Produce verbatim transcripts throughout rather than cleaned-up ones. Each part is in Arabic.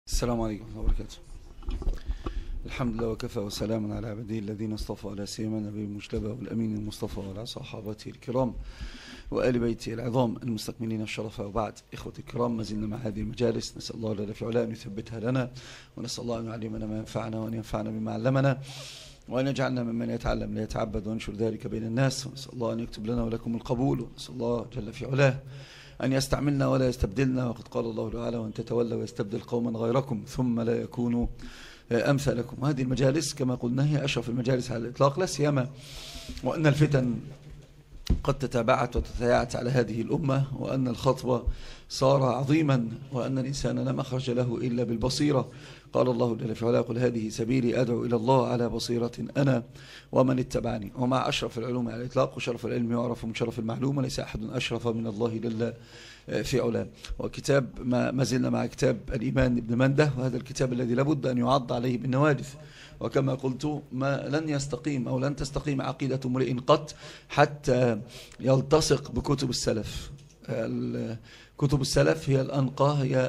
السلام عليكم ورحمة الله وبركاته. الحمد لله وكفى وسلام على عباده الذين اصطفى، لا سيما النبي المجتبى والأمين المصطفى وعلى صحابته الكرام وآل بيته العظام المستكملين الشرف. وبعد، إخوة الكرام، ما زلنا مع هذه المجالس، نسأل الله جل في علاه أن يثبتها لنا، ونسأل الله أن يعلمنا ما ينفعنا وأن ينفعنا بما علمنا، وأن يجعلنا ممن يتعلم ليتعبد وينشر ذلك بين الناس. ونسأل الله أن يكتب لنا ولكم القبول، ونسأل الله جل في علاه أن يستعملنا ولا يستبدلنا، وقد قال الله تعالى: وأن تتولوا ويستبدل قوما غيركم ثم لا يكونوا أمثالكم. وهذه المجالس كما قلنا هي أشرف المجالس على الإطلاق، لا سيما وأن الفتن قد تتابعت وتتياعت على هذه الأمة، وأن الخطب صار عظيما، وأن الإنسان لا مخرج له إلا بالبصيرة. قال الله جل في علاه: قل هذه سبيلي أدعو إلى الله على بصيرة أنا ومن اتبعني. ومع أشرف العلوم على الإطلاق، وشرف العلم يعرف من شرف المعلوم، وليس أحد أشرف من الله جل في علاه. وكتاب ما زلنا مع كتاب الإيمان ابن منده، وهذا الكتاب الذي لابد أن يعض عليه بالنواجذ. وكما قلت، ما لن يستقيم أو لن تستقيم عقيدة امرئ قط حتى يلتصق بكتب السلف. كتب السلف هي الأنقى، هي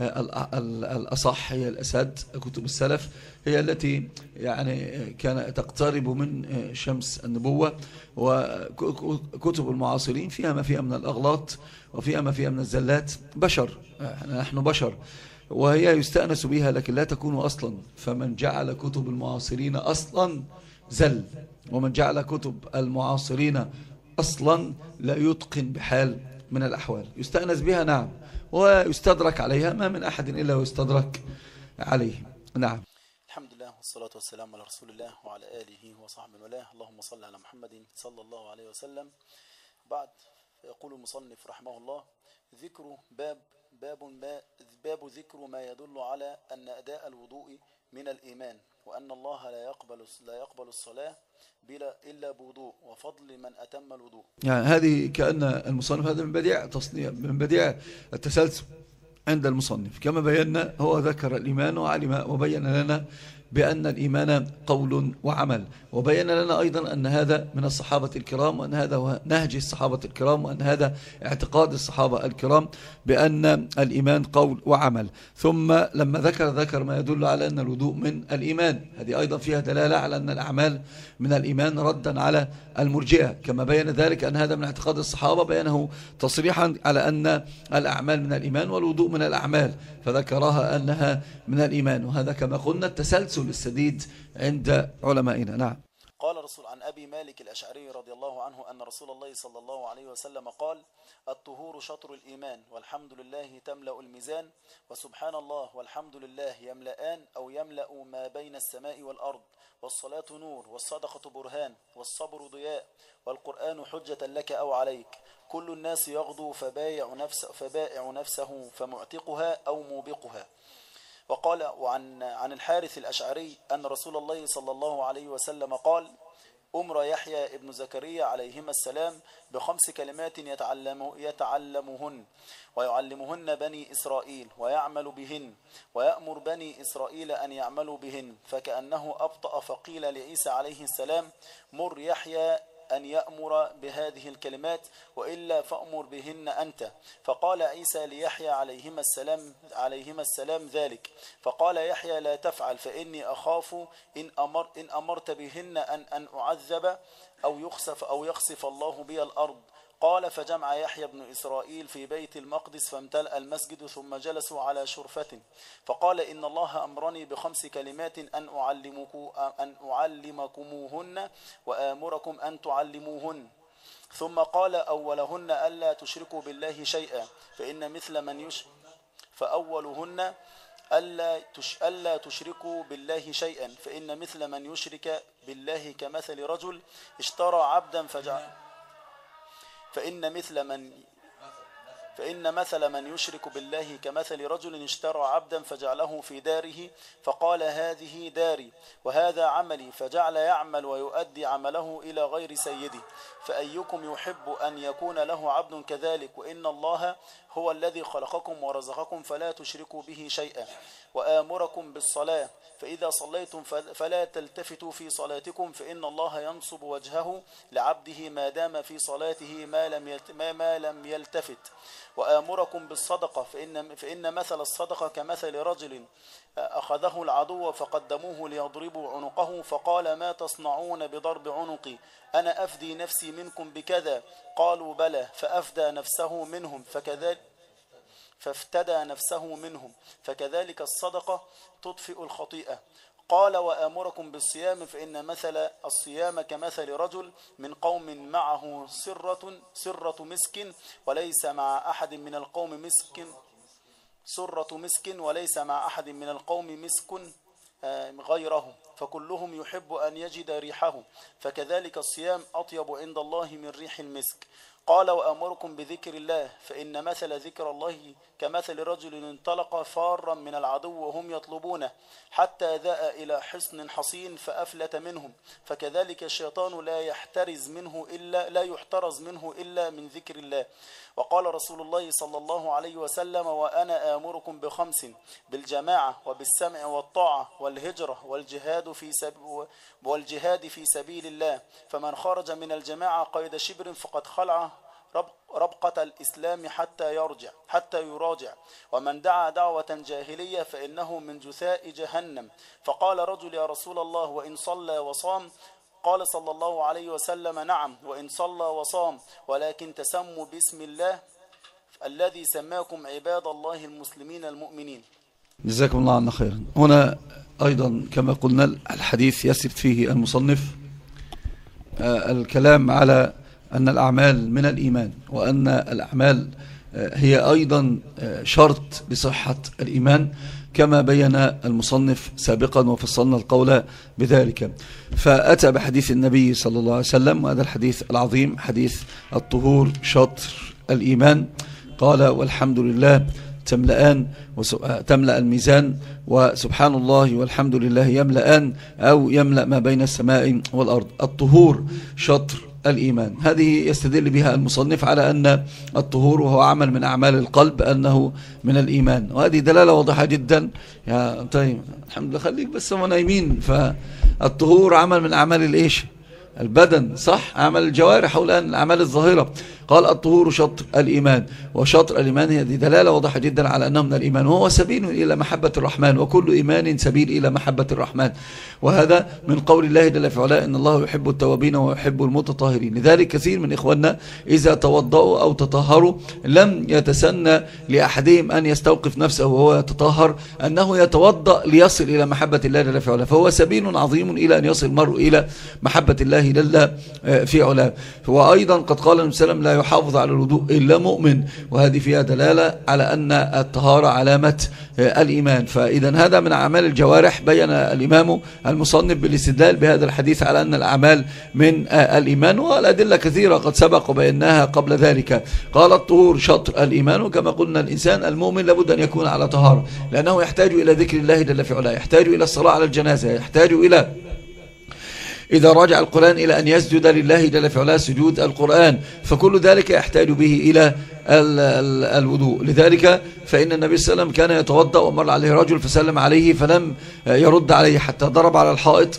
الأصح، هي الأسد. كتب السلف هي التي يعني كان تقترب من شمس النبوة، وكتب المعاصرين فيها ما فيها من الأغلاط وفيها ما فيها من الزلات. بشر، نحن بشر، وهي يستأنس بها لكن لا تكون أصلا. فمن جعل كتب المعاصرين أصلا زل، ومن جعل كتب المعاصرين أصلا لا يتقن بحال من الأحوال. يستأنس بها نعم، ويستدرك عليها، ما من أحد إلا ويستدرك عليه. نعم. الحمد لله والصلاة والسلام على رسول الله وعلى آله وصحبه وله. اللهم صل على محمد صلى الله عليه وسلم. بعد، يقول المصنف رحمه الله: ذكر باب باب ما باب ذكر ما يدل على أن أداء الوضوء من الإيمان، وأن الله لا يقبل لا يقبل الصلاة بلا إلا بوضوء، وفضل من أتم الوضوء. يعني هذه كأن المصنف هذا من بديع تصنيع من بديع التسلسل عند المصنف. كما بينا، هو ذكر الإيمان وعلم وبين لنا بأن الإيمان قول وعمل، وبين لنا أيضا أن هذا من الصحابة الكرام، وأن هذا هو نهج الصحابة الكرام، وأن هذا اعتقاد الصحابة الكرام بأن الإيمان قول وعمل. ثم لما ذكر ذكر ما يدل على أن الوضوء من الإيمان، هذه أيضا فيها دلالة على أن الأعمال من الإيمان، ردا على المرجئة. كما بين ذلك أن هذا من اعتقاد الصحابة، بينه تصريحا على أن الأعمال من الإيمان والوضوء من الأعمال، فذكرها أنها من الإيمان. وهذا كما قلنا التسلسل السديد عند علمائنا. نعم. قال رسول عن أبي مالك الأشعري رضي الله عنه أن رسول الله صلى الله عليه وسلم قال: الطهور شطر الإيمان، والحمد لله تملأ الميزان، وسبحان الله والحمد لله يملأان أو يملأ ما بين السماء والأرض، والصلاة نور، والصدقة برهان، والصبر ضياء، والقرآن حجة لك أو عليك. كل الناس يغدو فبايع نفسه, فبائع نفسه فمعتقها أو موبقها. وقال وعن عن الحارث الأشعري أن رسول الله صلى الله عليه وسلم قال: أمر يحيى ابن زكريا عليهما السلام بخمس كلمات يتعلم يتعلمهن ويعلمهن بني إسرائيل ويعمل بهن، ويأمر بني إسرائيل أن يعملوا بهن، فكأنه أبطأ فقيل لعيسى عليه السلام: مر يحيى أن يأمر بهذه الكلمات، وإلا فأمر بهن أنت. فقال عيسى ليحيى عليهما السلام عليهما السلام ذلك، فقال يحيى: لا تفعل، فإني أخاف إن أمر إن أمرت بهن أن أن أعذب أو يخسف أو يخسف الله بي الأرض. قال: فجمع يحيى بن إسرائيل في بيت المقدس، فامتلأ المسجد، ثم جلسوا على شرفة. فقال: إن الله أمرني بخمس كلمات أن أعلمكم أن أعلمكموهن وآمركم أن تعلموهن. ثم قال: أولهن ألا تشركوا بالله شيئا، فإن مثل من يشرك فأولهن ألا تش ألا تشركوا بالله شيئا فإن مثل من يشرك بالله كمثل رجل اشترى عبدا فجعل فإن مثل من فإن مثل من يشرك بالله كمثل رجل اشترى عبدا فجعله في داره، فقال: هذه داري وهذا عملي، فجعل يعمل ويؤدي عمله إلى غير سيده. فأيكم يحب أن يكون له عبد كذلك؟ وإن الله هو الذي خلقكم ورزقكم، فلا تشركوا به شيئا. وآمركم بالصلاة، فإذا صليتم فلا تلتفتوا في صلاتكم، فإن الله ينصب وجهه لعبده ما دام في صلاته ما لم ما لم يلتفت. وآمركم بالصدقة فإن, فإن مثل الصدقة كمثل رجل أخذه العدو فقدموه ليضربوا عنقه فقال ما تصنعون بضرب عنقي أنا أفدي نفسي منكم بكذا قالوا بلى فأفدى نفسه منهم فكذلك فافتدى نفسه منهم فكذلك الصدقة تطفئ الخطيئة. قال وآمركم بالصيام فإن مثل الصيام كمثل رجل من قوم معه سرة سرة مسك وليس مع أحد من القوم مسك سرة مسك وليس مع أحد من القوم مسك غيره فكلهم يحب أن يجد ريحه فكذلك الصيام أطيب عند الله من ريح المسك. قال وأمركم بذكر الله فإن مثل ذكر الله كمثل رجل انطلق فارا من العدو وهم يطلبونه حتى ذاء إلى حصن حصين فأفلت منهم فكذلك الشيطان لا يحترز منه إلا لا يحترز منه إلا من ذكر الله. وقال رسول الله صلى الله عليه وسلم وأنا آمركم بخمس بالجماعة وبالسمع والطاعة والهجرة والجهاد في سبيل والجهاد في سبيل الله فمن خرج من الجماعة قيد شبر فقد خلع ربقة الإسلام حتى يرجع حتى يراجع ومن دعا دعوة جاهلية فإنه من جثاء جهنم. فقال رجل يا رسول الله وإن صلى وصام قال صلى الله عليه وسلم نعم وإن صلى وصام ولكن تسموا باسم الله الذي سماكم عباد الله المسلمين المؤمنين. جزاكم الله عنا خيرا. هنا أيضا كما قلنا الحديث يسرد فيه المصنف الكلام على أن الأعمال من الإيمان وأن الأعمال هي أيضا شرط لصحة الإيمان كما بين المصنف سابقا وفصلنا القول بذلك. فأتى بحديث النبي صلى الله عليه وسلم وهذا الحديث العظيم حديث الطهور شطر الإيمان. قال والحمد لله تملأان تملأ الميزان وسبحان الله والحمد لله يملأان أو يملأ ما بين السماء والأرض. الطهور شطر الإيمان هذه يستدل بها المصنف على أن الطهور وهو عمل من أعمال القلب أنه من الإيمان وهذه دلالة واضحة جدا. يا طيب الحمد لله خليك بس هم نايمين. فالطهور عمل من أعمال الإيش البدن صح عمل الجوارح حول الأعمال الظاهرة. قال الطهور شطر الإيمان وشطر الإيمان هذه دلالة واضحة جدا على أنه من الإيمان وهو سبيل إلى محبة الرحمن وكل إيمان سبيل إلى محبة الرحمن وهذا من قول الله جل في علاه إن الله يحب التوابين ويحب المتطهرين. لذلك كثير من إخواننا إذا توضأوا أو تطهروا لم يتسنى لأحدهم أن يستوقف نفسه وهو يتطهر أنه يتوضأ ليصل إلى محبة الله جل في علاه فهو سبيل عظيم إلى أن يصل المرء إلى محبة الله جل في علاه. وأيضا قد قال النبي صلى الله عليه وسلم لا يحافظ على الوضوء إلا مؤمن وهذه فيها دلالة على أن الطهارة علامة الإيمان. فإذا هذا من أعمال الجوارح بين الإمام المصنف بالاستدلال بهذا الحديث على أن الأعمال من الإيمان والأدلة كثيرة قد سبق وبيناها قبل ذلك. قال الطهور شطر الإيمان وكما قلنا الإنسان المؤمن لابد أن يكون على طهارة لأنه يحتاج إلى ذكر الله جل في علاه يحتاج إلى الصلاة على الجنازة يحتاج إلى إذا راجع القرآن إلى أن يسجد لله جل في علاه سجود القرآن فكل ذلك يحتاج به إلى ال ال الوضوء. لذلك فإن النبي صلى الله عليه وسلم كان يتوضأ ومر عليه رجل فسلم عليه فلم يرد عليه حتى ضرب على الحائط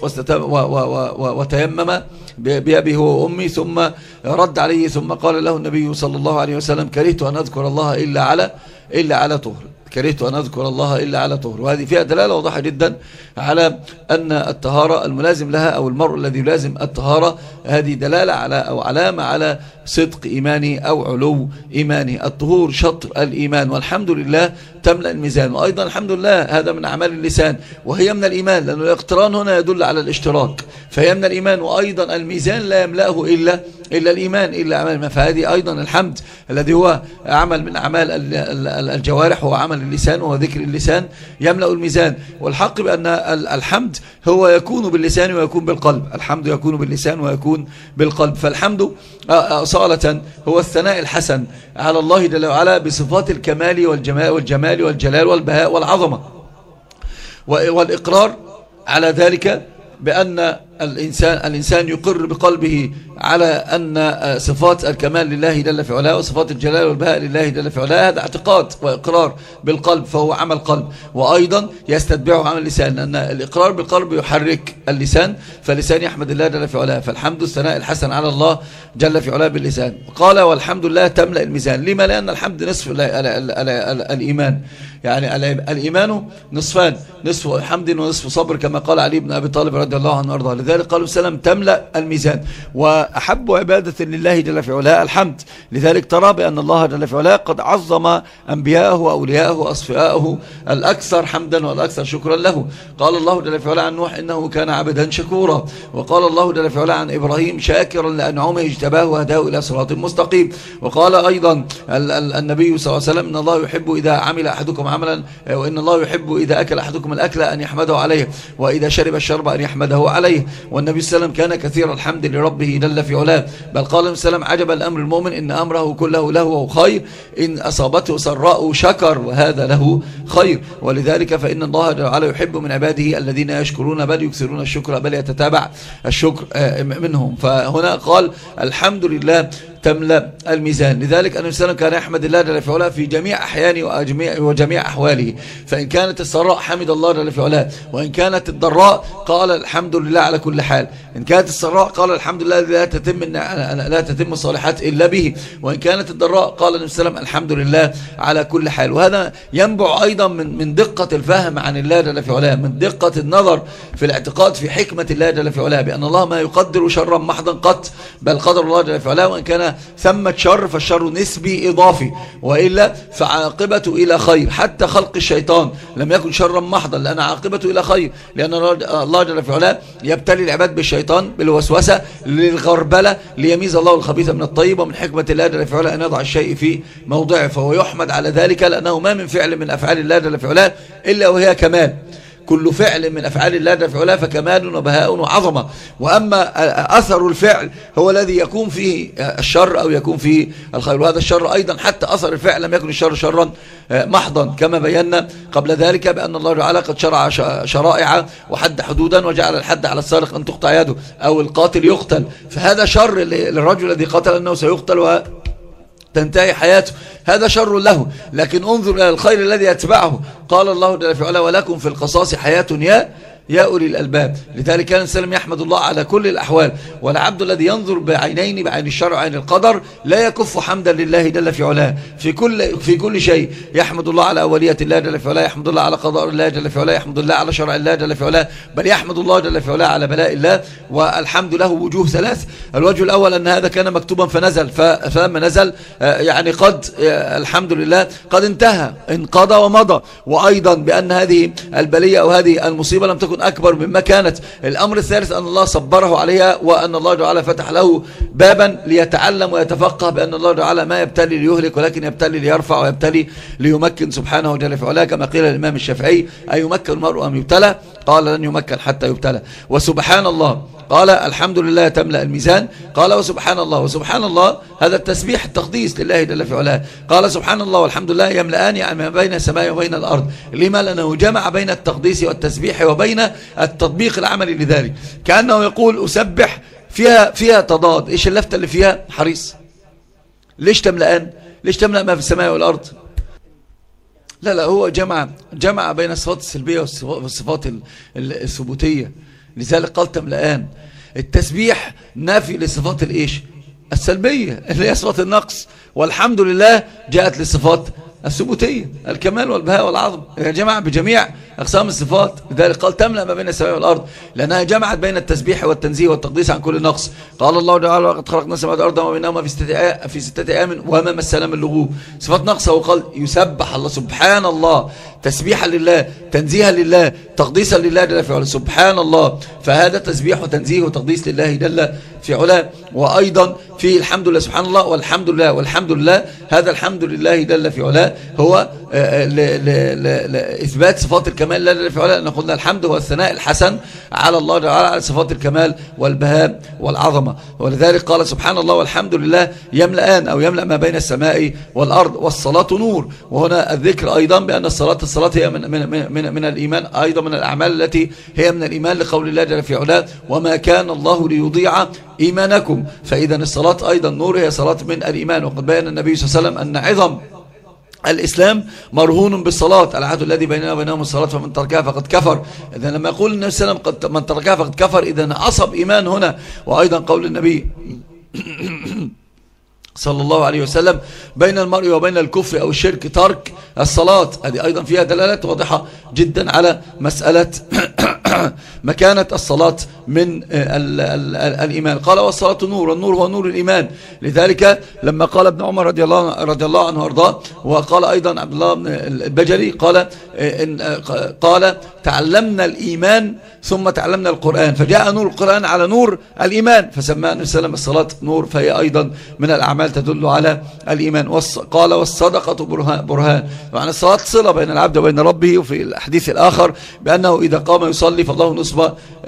وتيمم بأبيه وأمي ثم رد عليه ثم قال له النبي صلى الله عليه وسلم كرهت أن أذكر الله إلا على إلا على طهر كرهت أن أذكر الله إلا على طهر. وهذه فيها دلالة واضحة جدا على أن الطهارة الملازم لها أو المرء الذي يلازم الطهارة هذه دلالة على أو علامة على صدق إيماني أو علو إيماني. الطهور شطر الإيمان والحمد لله تملأ الميزان وأيضا الحمد لله هذا من أعمال اللسان وهي من الإيمان لأن الاقتران هنا يدل على الاشتراك فهي من الإيمان وأيضا الميزان لا يملأه إلا إلا الإيمان إلا عمل. فهذه أيضا الحمد الذي هو عمل من أعمال الجوارح هو عمل اللسان وهو ذكر اللسان يملأ الميزان. والحق بأن الحمد هو يكون باللسان ويكون بالقلب الحمد يكون باللسان ويكون بالقلب. فالحمد أصالة هو الثناء الحسن على الله جل وعلا بصفات الكمال والجمال والجمال والجلال والبهاء والعظمة والإقرار على ذلك بأن الإنسان, الإنسان يقر بقلبه على أن صفات الكمال لله جل في علاه وصفات الجلال والبهاء لله جل في علاه، هذا اعتقاد وإقرار بالقلب فهو عمل قلب، وأيضا يستتبعه عمل اللسان، لأن الإقرار بالقلب يحرك اللسان، فاللسان يحمد الله جل في علاه، فالحمد الثناء الحسن على الله جل في علاه باللسان. قال والحمد لله تملأ الميزان. لما؟ لأن الحمد نصف الإيمان، يعني الإيمان نصفان، نصف حمد ونصف صبر، كما قال علي بن أبي طالب رضي الله عنه وارضاه. لذلك قالوا السلام تملأ الميزان. وأحب عبادة لله جل في علاه الحمد، لذلك ترى بأن الله جل في علاه قد عظم أنبياءه وأولياءه وأصفياءه الأكثر حمدا والأكثر شكرا له. قال الله جل في علاه عن نوح إنه كان عبدا شكورا، وقال الله جل في علاه عن إبراهيم شاكرا لأنعمه اجتباه وهداه إلى صراط مستقيم. وقال أيضا النبي صلى الله عليه وسلم إن الله يحب إذا عمل أحدكم عملا، وإن الله يحب إذا أكل أحدكم الأكل أن يحمده عليه، وإذا شرب الشرب أن يحمده عليه. والنبي صلى الله عليه وسلم كان كثير الحمد لربه جل في علاه، بل قال النبي صلى الله عليه وسلم عجبا الأمر المؤمن إن أمره كله له خير، إن أصابته سراء شكر وهذا له خير. ولذلك فإن الله جل وعلا يحب من عباده الذين يشكرون بل يكثرون الشكر بل يتتابع الشكر منهم. فهنا قال الحمد لله تملأ الميزان. لذلك النبي صلى الله عليه وسلم كان يحمد الله جل في علاه في جميع أحيانه وجميع, وجميع أحواله، فإن كانت السراء حمد الله جل في علاه، وإن كانت الضراء قال الحمد لله على كل حال. إن كانت السراء قال الحمد لله لا تتم لا تتم الصالحات إلا به، وإن كانت الضراء قال النبي صلى الله عليه وسلم الحمد لله على كل حال. وهذا ينبع أيضا من من دقة الفهم عن الله جل في علاه، من دقة النظر في الاعتقاد في حكمة الله جل في علاه، بأن الله ما يقدر شرا محضا قط، بل قدر الله جل في علاه، وإن كان ثمة شر فالشر نسبي إضافي، وإلا فعاقبته إلى خير. حتى خلق الشيطان لم يكن شرا محضا، لأن عاقبته إلى خير، لأن الله جل في علاه يبتلي العباد بالشيطان بالوسوسة للغربلة ليميز الله الخبيث من الطيب، ومن حكمة الله جل في علاه أن يضع الشيء في موضعه، فهو يحمد على ذلك، لأنه ما من فعل من أفعال الله جل في علاه إلا وهي كمال. كل فعل من أفعال الله جل في علاه فكمال وبهاء وعظمة. وأما أثر الفعل هو الذي يكون فيه الشر أو يكون فيه الخير، وهذا الشر أيضا حتى أثر الفعل لم يكن الشر شرا محضا، كما بينا قبل ذلك بأن الله تعالى قد شرع شرائع وحد حدودا، وجعل الحد على السارق أن تقطع يده أو القاتل يقتل، فهذا شر للرجل الذي قتل أنه سيقتل و تنتهي حياته، هذا شر له. لكن انظر إلى الخير الذي يتبعه، قال الله جل في علاه ولكم في القصاص حياة يا يا أولي الألباب. لذلك كان السلام يحمد الله على كل الأحوال، والعبد الذي ينظر بعينين، بعين الشرع وعين القدر، لا يكف حمدا لله جل في علاه في كل في كل شيء. يحمد الله على أولية الله جل في علاه، يحمد الله على قضاء الله جل في علاه، يحمد الله على شرع الله جل في علاه، بل يحمد الله جل في علاه على بلاء الله. والحمد له وجوه ثلاث، الوجه الأول أن هذا كان مكتوبا فنزل، فلما نزل يعني قد الحمد لله قد انتهى انقضى ومضى، وأيضا بأن هذه البلية أو هذه المصيبة لم تكن أكبر مما كانت. الأمر الثالث أن الله صبره عليها، وأن الله تعالى فتح له بابا ليتعلم ويتفقه بأن الله تعالى ما يبتلي ليهلك، ولكن يبتلي ليرفع ويبتلي ليمكن سبحانه جل في علاه، كما قيل الإمام الشافعي أيمكن المرء أم يبتلى؟ قال لن يمكن حتى يبتلى. وسبحان الله قال الحمد لله تملأ الميزان، قال وسبحان الله. وسبحان الله هذا التسبيح التقديس لله جل في علاه، قال سبحان الله والحمد لله يملأان، يعني ما بين السماء وبين الأرض. لما؟ لأنه جمع بين التقديس والتسبيح وبين التطبيق العملي لذلك، كأنه يقول أسبح فيها فيها تضاد. إيش اللفتة اللي فيها؟ حريص. ليش تملأان؟ ليش تملأ ما في السماء والأرض؟ لا لا هو جمع جمع بين الصفات السلبية والصفات الثبوتية، لذلك قال تملأان. التسبيح نافي لصفات الايش؟ السلبية اللي هي صفات النقص، والحمد لله جاءت للصفات الثبوتية الكمال والبهاء والعظم، هي جمع بجميع أقسام الصفات. لذلك قال تملأ ما بين السماء والأرض، لأنها جمعت بين التسبيح والتنزيه والتقديس عن كل نقص. قال الله تعالى وقد خلقنا السماوات والأرض وما بينهما في ستة في ستة أيام وما مسنا من لغوب. صفات نقص، وقال يسبح الله سبحان الله، تسبيحا لله، تنزيها لله، تقديسا لله جل في علاه، سبحان الله. فهذا تسبيح وتنزيه وتقديس لله جل في علاه. وأيضا في الحمد لله سبحان الله والحمد لله والحمد لله، هذا الحمد لله جل في علاه هو لإثبات صفات الكمال لا جل في علاه، أن قلنا الحمد هو الثناء الحسن على الله جل وعلا على صفات الكمال والبهاء والعظمة. ولذلك قال سبحان الله والحمد لله يملأان أو يملأ ما بين السماء والأرض، والصلاة نور. وهنا الذكر أيضا بأن الصلاة الصلاة هي من, من, من, من الإيمان، أيضا من الأعمال التي هي من الإيمان، لقول الله جل في علاه وما كان الله ليضيع إيمانكم. فإذا الصلاة أيضا نور، هي صلاة من الإيمان. وقد بيّن النبي صلى الله عليه وسلم أن عظم الإسلام مرهون بالصلاة، العهد الذي بيننا وبينهم الصلاة فمن تركها فقد كفر. إذا لما يقول النبي صلى الله عليه وسلم من تركها فقد كفر، إذا عصب إيمان هنا. وأيضا قول النبي صلى الله عليه وسلم بين المرء وبين الكفر أو الشرك ترك الصلاة، هذه أيضا فيها دلالات واضحة جدا على مسألة مكانة الصلاة من ال ال الإيمان. قال والصلاة نور، والنور هو نور الإيمان. لذلك لما قال ابن عمر رضي الله, رضي الله عنه وارضاه، وقال أيضا عبد الله بن البجلي قال إن قال تعلمنا الإيمان ثم تعلمنا القرآن، فجاء نور القرآن على نور الإيمان، فسمى النبي صلى الله عليه وسلم الصلاة نور، فهي أيضا من الأعمال تدل على الإيمان. قال والصدقة برهان، معنى الصلاة صلة بين العبد وبين ربه. وفي الحديث الآخر بأنه إذا قام يصلي فالله نصب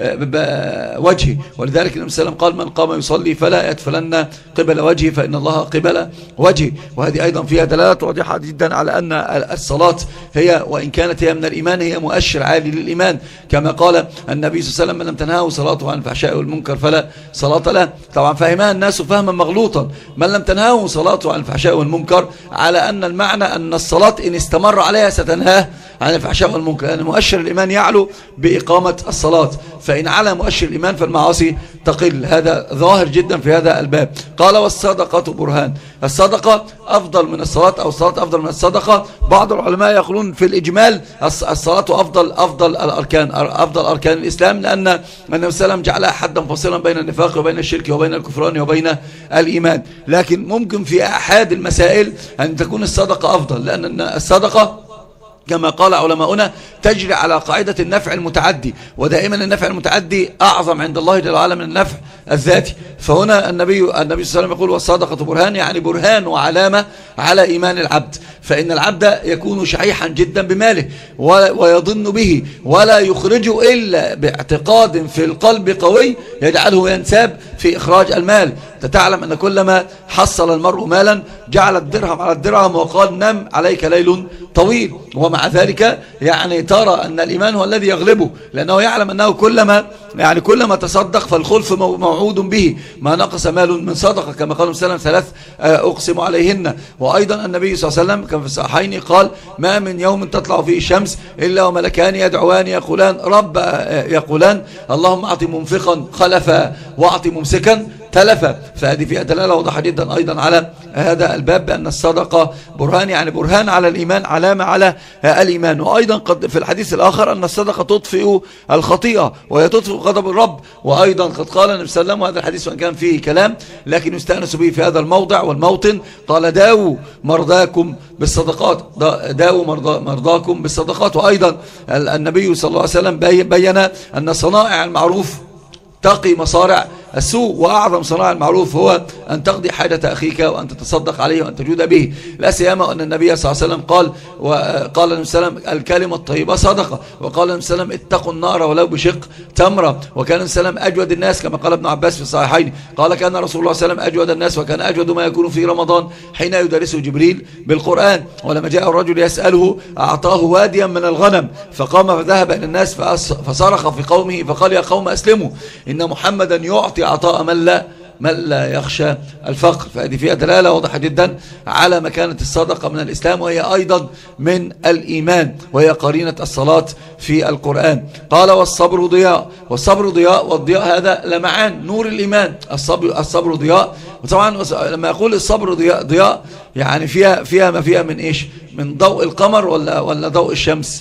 وجهه، ولذلك النبي صلى الله عليه وسلم قال من قام يصلي فلا يدفلن قبل وجهه فإن الله قبل وجهه. وهذه أيضا فيها دلالات واضحة جدا على أن الصلاة هي وإن كانت هي من الإيمان هي مؤشر عالي للإيمان، كما قال النبي صلى الله عليه وسلم من لم تنهاه صلاته عن الفحشاء والمنكر فلا صلاة له. طبعا فهمها الناس فهما مغلوطا، من لم تنهاه صلاته عن الفحشاء والمنكر على أن المعنى أن الصلاة إن استمر عليها ستنهاه عن الفحشاء والمنكر، لأن مؤشر الإيمان يعلو بإقامة الصلاة، فإن على مؤشر الإيمان فالمعاصي تقل. هذا ظاهر جدا في هذا الباب. قال والصدقة برهان، الصدقة أفضل من الصلاة أو الصلاة أفضل من الصدقة. بعض العلماء يقولون في الإجمال الصلاة أفضل أفضل الأركان أفضل أركان الإسلام، لأن النبي صلى الله عليه وسلم جعلها حدا فاصلا بين النفاق وبين الشرك وبين الكفران وبين الإيمان. لكن ممكن في أحد المسائل أن تكون الصدقة أفضل، لأن الصدقة كما قال علماؤنا تجري على قاعدة النفع المتعدي، ودائما النفع المتعدي أعظم عند الله جل وعلا من النفع الذاتي. فهنا النبي النبي صلى الله عليه وسلم يقول والصدقة برهان، يعني برهان وعلامة على إيمان العبد. فإن العبد يكون شحيحا جدا بماله ويظن به ولا يخرجه إلا باعتقاد في القلب قوي يجعله ينساب في إخراج المال. تتعلم أن كلما حصل المرء مالا جعل الدرهم على الدرهم وقال نم عليك ليل طويل، ومع ذلك يعني ترى أن الإيمان هو الذي يغلبه، لأنه يعلم أنه كلما يعني كلما تصدق فالخلف موعود به، ما نقص مال من صدقة، كما قال صلى الله عليه وسلم ثلاث أقسم عليهن. وأيضا النبي صلى الله عليه وسلم كان في الصحيحين قال ما من يوم تطلع فيه الشمس إلا وملكان يدعوان يقولان رب يقولان اللهم أعطي منفقا خلفا وأعطي ممسكا تلفا. فهذه فيها دلالة واضحة جدا أيضا على هذا الباب بأن الصدقة برهان، يعني برهان على الإيمان، علامة على الإيمان. وأيضا قد في الحديث الآخر أن الصدقة تطفئ الخطيئة وهي تطفئ غضب الرب. وأيضا قد قال النبي صلى الله عليه وسلم، وهذا الحديث وإن كان فيه كلام لكن يستأنس به في هذا الموضع والموطن، قال داووا مرضاكم بالصدقات، داووا مرضاكم بالصدقات. وأيضا النبي صلى الله عليه وسلم بيّن أن صنائع المعروف تقي مصارع السوء، وأعظم صناع المعروف هو أن تقضي حاجة أخيك وأن تتصدق عليه وأن تجود به، لا سيما أن النبي صلى الله عليه وسلم قال وقال النبي صلى الله عليه وسلم الكلمة الطيبة صدقة، وقال النبي صلى الله عليه وسلم اتقوا النار ولو بشق تمرة. وكان النبي صلى الله عليه وسلم أجود الناس كما قال ابن عباس في الصحيحين، قال كان رسول الله صلى الله عليه وسلم أجود الناس، وكان أجود ما يكون في رمضان حين يدرسه جبريل بالقرآن. ولما جاء الرجل يسأله أعطاه واديا من الغنم، فقام فذهب إلى الناس فصرخ في قومه فقال يا قوم أسلموا إن محمدا يعطي عطاء من لا من لا يخشى الفقر. فهذه فيها دلالة واضحة جدا على مكانة الصدقة من الإسلام، وهي أيضا من الإيمان، وهي قرينة الصلاة في القرآن. قال والصبر ضياء، والصبر ضياء، والضياء هذا لمعان نور الإيمان. الصبر الصبر ضياء، وطبعا لما يقول الصبر ضياء ضياء يعني فيها فيها ما فيها من إيش؟ من ضوء القمر ولا ولا ضوء الشمس؟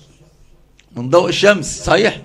من ضوء الشمس، صحيح؟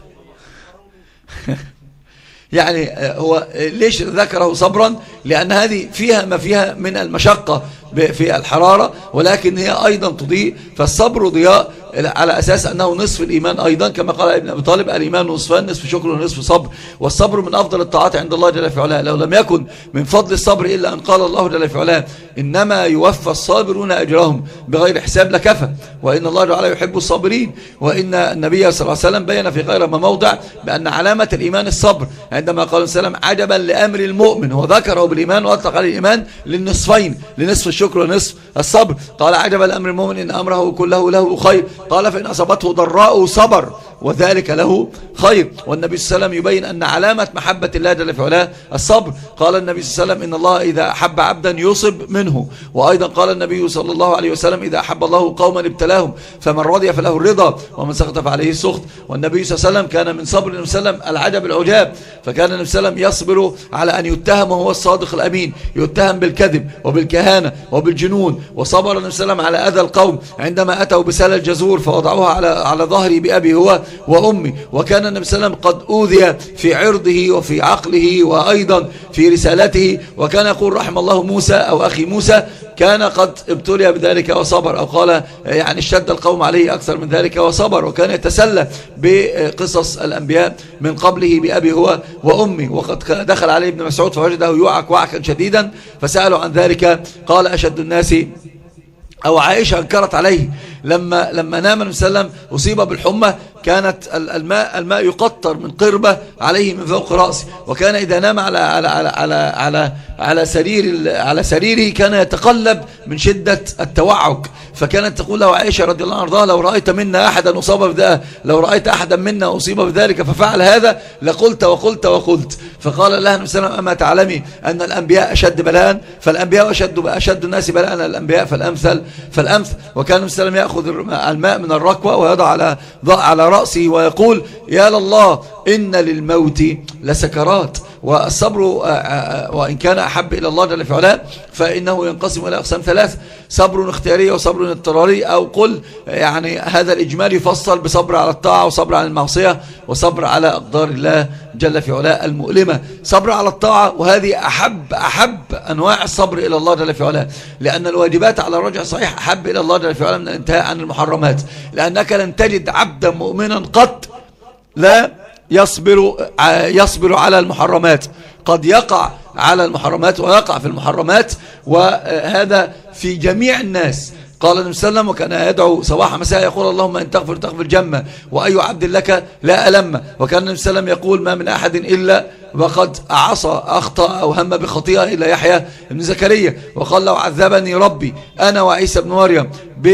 يعني هو ليش ذكره صبرا؟ لأن هذه فيها ما فيها من المشقة في الحرارة، ولكن هي أيضا تضيء. فالصبر ضياء على أساس أنه نصف الإيمان أيضا، كما قال ابن أبي طالب الإيمان نصفان، نصف شكر ونصف صبر، والصبر من أفضل الطاعات عند الله جل في علاه. لو لم يكن من فضل الصبر إلا أن قال الله جل في علاه إنما يوفى الصابرون أجرهم بغير حساب لكفى، وإن الله تعالى يحب الصابرين. وإن النبي صلى الله عليه وسلم بين في غير ما موضع بأن علامة الإيمان الصبر، عندما قال صلى الله عليه وسلم عجبا لأمر المؤمن، هو ذكره بالإيمان وأطلق على الإيمان للنصفين، لنصف الشكر ونصف الصبر. قال عجبا لأمر المؤمن إن أمره كله له خير، قال فإن أصابته ضراء صبر وذلك له خير. والنبي صلى الله عليه وسلم يبين أن علامة محبة الله جل في علاه الصبر. قال النبي صلى الله عليه وسلم إن الله إذا أحب عبدا يصب منه. وأيضا قال النبي صلى الله عليه وسلم إذا أحب الله قوما ابتلاهم فمن رضي فله الرضا ومن سخط فعليه السخط. والنبي صلى الله عليه وسلم كان من صبر النبي صلى الله عليه وسلم العجب العجاب، فكان النبي صلى الله عليه وسلم يصبر على أن يتهم وهو الصادق الأمين، يتهم بالكذب وبالكهانة وبالجنون. وصبر النبي صلى الله عليه وسلم على أذى القوم عندما أتوا بسال الجزور فوضعوها على على ظهري بأبي هو وأمي. وكان النبي صلى الله عليه وسلم قد أوذي في عرضه وفي عقله وأيضا في رسالته، وكان يقول رحم الله موسى أو أخي موسى كان قد ابتلي بذلك وصبر، أو قال يعني اشتد القوم عليه أكثر من ذلك وصبر. وكان يتسلى بقصص الأنبياء من قبله بأبي هو وأمي. وقد دخل عليه ابن مسعود فوجده يوعك وعكا شديدا فسألوا عن ذلك، قال أشد الناس أو عائشة أنكرت عليه لما لما نام النبي صلى الله عليه وسلم أصيب بالحمى، كانت الماء الماء يقطر من قربة عليه من فوق رأسه، وكان إذا نام على على على على على على سرير على سريره كان يتقلب من شدة التوعك. فكانت تقول له عائشة رضي الله عنها لو رأيت منا أحدا أصاب بذلك، لو رأيت أحدا منا أصيب بذلك ففعل هذا لقلت وقلت وقلت. فقال لها النبي صلى الله عليه وسلم أما تعلمي أن الأنبياء أشد بلاء، فالأنبياء أشد أشد الناس بلاء الأنبياء فالأمثل فالأمثل. وكان النبي صلى الله عليه وسلم يأخذ الماء من الركوة ويضع على على رأسه ويقول يا لله إن للموت لسكرات. والصبر وإن كان أحب إلى الله جل في علاه فإنه ينقسم إلى أقسام ثلاث: صبر اختياري وصبر اضطراري، أو قل يعني هذا الإجمال يفصل بصبر على الطاعة وصبر عن المعصية وصبر على أقدار الله جل في علاه المؤلمة. صبر على الطاعة، وهذه أحب أحب أنواع الصبر إلى الله جل في علاه، لأن الواجبات على الرجع صحيح أحب إلى الله جل في علاه من الانتهاء عن المحرمات، لأنك لن تجد عبدا مؤمنا قط لا يصبر يصبر على المحرمات. قد يقع على المحرمات ويقع في المحرمات، وهذا في جميع الناس. قال النبي صلى الله عليه وسلم وكان يدعو صباح مساء يقول اللهم إن تغفر تغفر جمة وأي عبد لك لا ألم. وكان النبي صلى الله عليه وسلم يقول ما من أحد إلا وقد عصى أخطأ أو هم بخطيئة إلا يحيى بن زكريا. وقال لو عذبني ربي أنا وعيسى بن مريم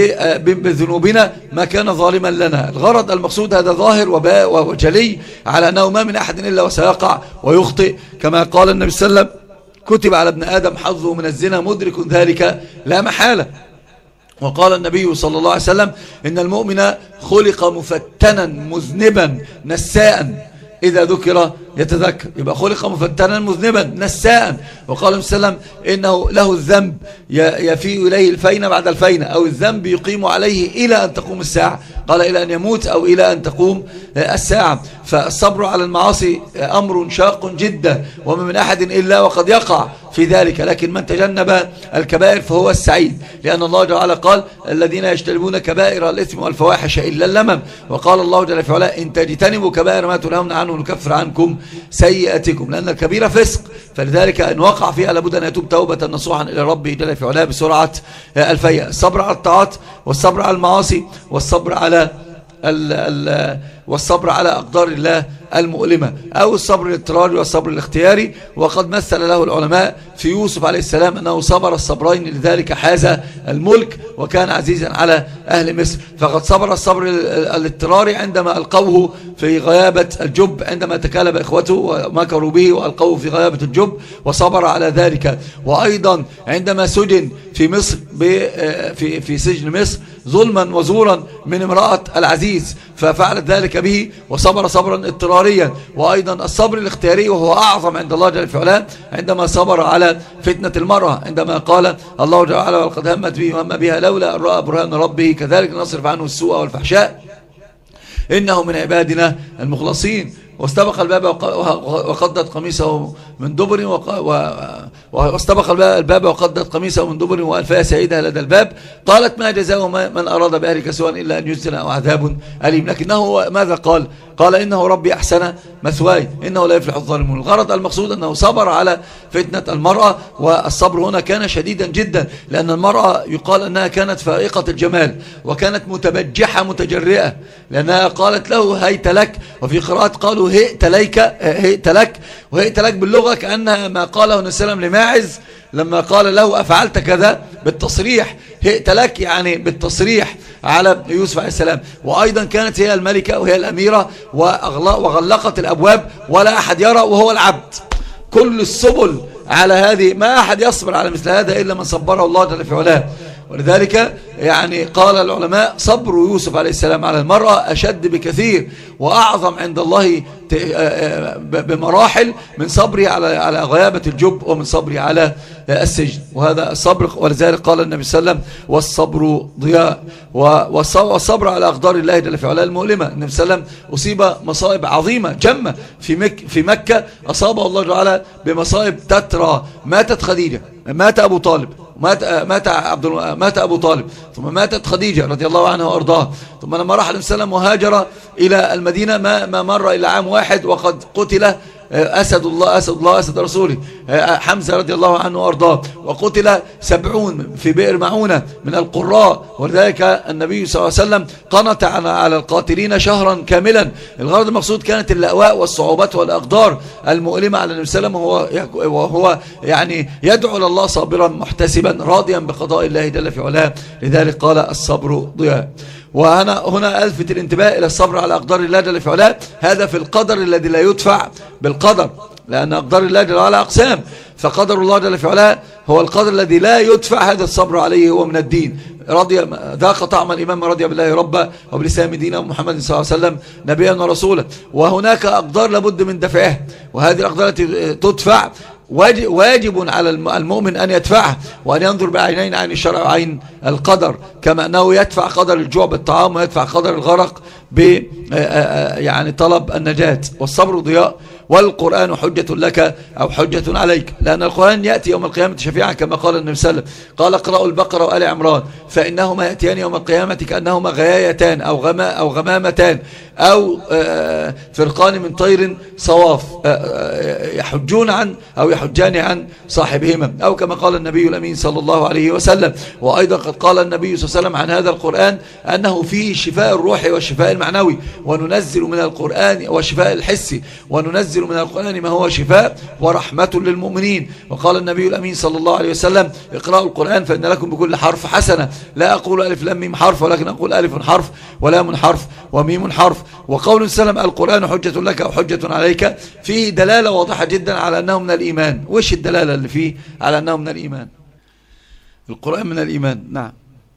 بذنوبنا ما كان ظالما لنا. الغرض المقصود هذا ظاهر وجلي على أنه ما من أحد إلا وسيقع ويخطئ، كما قال النبي صلى الله عليه وسلم كتب على ابن آدم حظه من الزنا مدرك ذلك لا محالة. وقال النبي صلى الله عليه وسلم إن المؤمن خلق مفتنا مذنبا نساء إذا ذكر يتذكر، يبقى خلق مفتنا مذنبا نساء. وقال النبي صلى الله عليه وسلم إنه له الذنب يفيء إليه الفين بعد الفين، أو الذنب يقيم عليه إلى أن تقوم الساعة، قال إلى أن يموت أو إلى أن تقوم الساعة. فالصبر على المعاصي أمر شاق جدا، وما من أحد إلا وقد يقع في ذلك، لكن من تجنب الكبائر فهو السعيد، لأن الله تعالى قال الذين يجتنبون كبائر الإثم والفواحش إلا اللمم. وقال الله جل في علاه إن تجتنبوا كبائر ما تنهون عنه نكفر عنكم سيئاتكم، لأن الكبيرة فسق، فلذلك إن وقع فيها لابد أن يتوب توبة نصوحا إلى ربه جل في علاه بسرعة الفيئة. الصبر على الطاعات والصبر على المعاصي والصبر على ال ال والصبر على أقدار الله المؤلمة، أو الصبر الاضطراري والصبر الاختياري. وقد مثل له العلماء في يوسف عليه السلام أنه صبر الصبرين لذلك حاز الملك وكان عزيزا على أهل مصر. فقد صبر الصبر الاضطراري عندما ألقوه في غيابة الجب، عندما تكالب إخوته ومكروا به وألقوه في غيابة الجب وصبر على ذلك. وأيضا عندما سجن في مصر في في سجن مصر ظلما وزورا من امرأة العزيز ففعلت ذلك به وصبر صبرا اضطراريا. وأيضا الصبر الاختياري وهو أعظم عند الله جل في علاه عندما صبر على فتنة المرأة، عندما قال الله جل وعلا ولقد همت به وهم بها لولا أن رأى برهان ربه كذلك نصرف عنه السوء والفحشاء إنه من عبادنا المخلصين. واستبق الباب وقدت قميصه من دبر واستبق الباب وقدت قميصه من دبر وألفها سيدها لدى الباب. قالت ما جزاء من أراد بأهلك سوءا إلا أن يسجن أو عذاب أليم. لكنه ماذا قال؟ قال إنه ربي أحسن مثواي إنه لا يفلح الظالمون. الغرض المقصود أنه صبر على فتنة المرأة، والصبر هنا كان شديدا جدا، لأن المرأة يقال أنها كانت فائقة الجمال وكانت متبجحة متجرئة، لأنها قالت له هيت لك، وفي قراءات قالوا هئت لك هئت لك وهئت لك باللغة كأنها ما قاله النبي صلى الله عليه وسلم لماعز لما قال له أفعلت كذا بالتصريح، هئت لك يعني بالتصريح على يوسف عليه السلام. وأيضا كانت هي الملكة وهي الأميرة وغلقت الأبواب ولا أحد يرى وهو العبد. كل السبل على هذه، ما أحد يصبر على مثل هذا إلا من صبره الله جل في علاه. ولذلك يعني قال العلماء صبر يوسف عليه السلام على المرأة أشد بكثير وأعظم عند الله بمراحل من صبره على على غيابة الجب ومن صبره على السجن. وهذا الصبر، ولذلك قال النبي صلى الله عليه وسلم والصبر ضياء، والصبر على أقدار الله جل في علاه المؤلمة. النبي صلى الله عليه وسلم أصيب مصائب عظيمة جمة في مك في مكة، أصابه الله تعالى بمصائب تترى. ماتت خديجة، مات أبو طالب، مات مات عبد مات أبو طالب، ثم ماتت خديجة رضي الله عنها وأرضاها. ثم لما راح النبي صلى الله عليه وسلم وهاجر إلى المدينة ما ما مر إلا عام واحد وقد قتل أسد الله أسد الله أسد رسوله حمزة رضي الله عنه وأرضاه، وقتل سبعون في بئر معونة من القراء. ولذلك النبي صلى الله عليه وسلم قنط على القاتلين شهرا كاملا. الغرض المقصود كانت اللأواء والصعوبات والأقدار المؤلمة على النبي صلى الله عليه وسلم، وهو يعني يدعو إلى الله صابرا محتسبا راضيا بقضاء الله جل في علاه. لذلك قال الصبر ضياء. وهنا هنا ألفت الانتباه إلى الصبر على أقدار الله جل في علاه. هذا في القدر الذي لا يدفع بالقدر، لأن أقدار الله جل وعلا أقسام، فقدر الله جل في علاه هو القدر الذي لا يدفع، هذا الصبر عليه هو من الدين. رضي ذاق طعم الإمام رضي بالله ربا وبالإسلام دينا ومحمد صلى الله عليه وسلم نبيا ورسولا. وهناك أقدار لابد من دفعها، وهذه الأقدار التي تدفع واجب على المؤمن أن يدفعها، وأن ينظر بعينين، عين الشرع وعين القدر، كما أنه يدفع قدر الجوع بالطعام ويدفع قدر الغرق ب يعني طلب النجاة. والصبر ضياء، والقرآن حجة لك أو حجة عليك، لأن القرآن يأتي يوم القيامة شفيعا كما قال النبي صلى الله عليه وسلم. قال اقرأوا البقرة وآل عمران فإنهما يأتيان يوم القيامة كأنهما غيايتان أو غما أو غمامتان أو فرقان من طير صواف يحجون عن أو يحجان عن صاحبهما، أو كما قال النبي الأمين صلى الله عليه وسلم. وأيضا قد قال النبي صلى الله عليه وسلم عن هذا القرآن أنه فيه شفاء الروح والشفاء المعنوي، وننزل من القرآن والشفاء الحسي، وننزل من القرآن ما هو شفاء ورحمة للمؤمنين. وقال النبي الأمين صلى الله عليه وسلم اقرأوا القرآن فإن لكم بكل حرف حسنة. لا أقول ألف لام ميم حرف، ولكن أقول ألف حرف ولام حرف وميم حرف. وقول سلم القرآن حجة لك أو حجة عليك فيه دلالة واضحة جدا على أنه من الإيمان. وش الدلالة اللي فيه على أنه من الإيمان؟ القرآن من الإيمان. نعم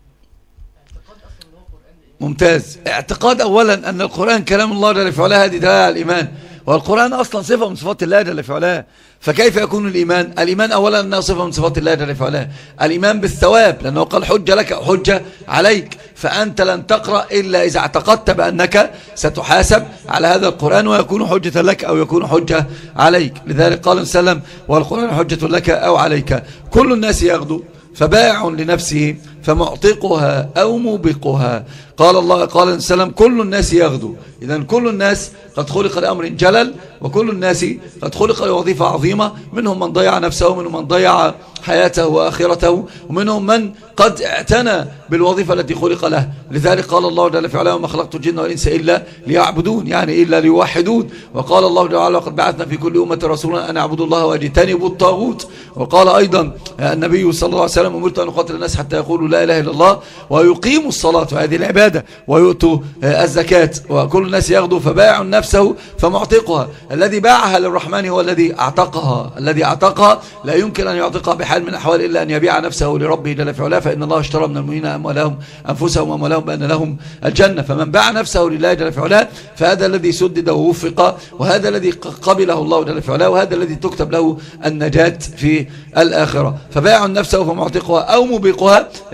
ممتاز. اعتقاد أولا أن القرآن كلام الله جل في علاه، هذه دلالة على الإيمان، والقرآن أصلا صفة من صفات الله جل في علاه، فكيف يكون الإيمان؟ الإيمان أولا أنها صفة من صفات الله جل في علاه. الإيمان بالثواب، لأنه قال حجة لك أو حجة عليك، فأنت لن تقرأ إلا إذا اعتقدت بأنك ستحاسب على هذا القرآن ويكون حجة لك أو يكون حجة عليك. لذلك قال صلى الله عليه وسلم والقرآن حجة لك أو عليك. كل الناس يغدو فبائع لنفسه فمعتقها أو موبقها. قال الله قال النبي صلى الله عليه وسلم كل الناس يغدو. إذن كل الناس قد خلق لأمر جلل، وكل الناس قد خلق لوظيفة عظيمة. منهم من ضيع نفسه، ومنهم من ضيع حياته وآخرته، ومنهم من قد اعتنى بالوظيفة التي خلق له. لذلك قال الله جل في علاه وما خلقت الجن والإنس إلا ليعبدون، يعني إلا ليوحدون. وقال الله جل وعلا وقد بعثنا في كل أمة رسولا أن اعبدوا الله واجتنبوا الطاغوت. وقال أيضا النبي صلى الله عليه وسلم أمرت أن أقاتل الناس حتى يقولوا لا إله إلا الله ويقيموا الصلاة، وهذه العبادة، ويؤتوا الزكاة. وكل الناس يغدو فباع نفسه فمعتقها. الذي باعها للرحمن هو الذي اعتقها. الذي اعتقها لا يمكن أن يعتقها بحال من الأحوال إلا أن يبيع نفسه لربه جل في علاه، فإن الله اشترى من المؤمنين أموالهم أنفسهم وأموالهم بأن لهم الجنة. فمن باع نفسه لله جل في علاه فهذا الذي سدد ووفق، وهذا الذي قبله الله جل في علاه، وهذا الذي تكتب له النجاة في الآخرة. فباع نفسه فمعتقها أو مبيقها،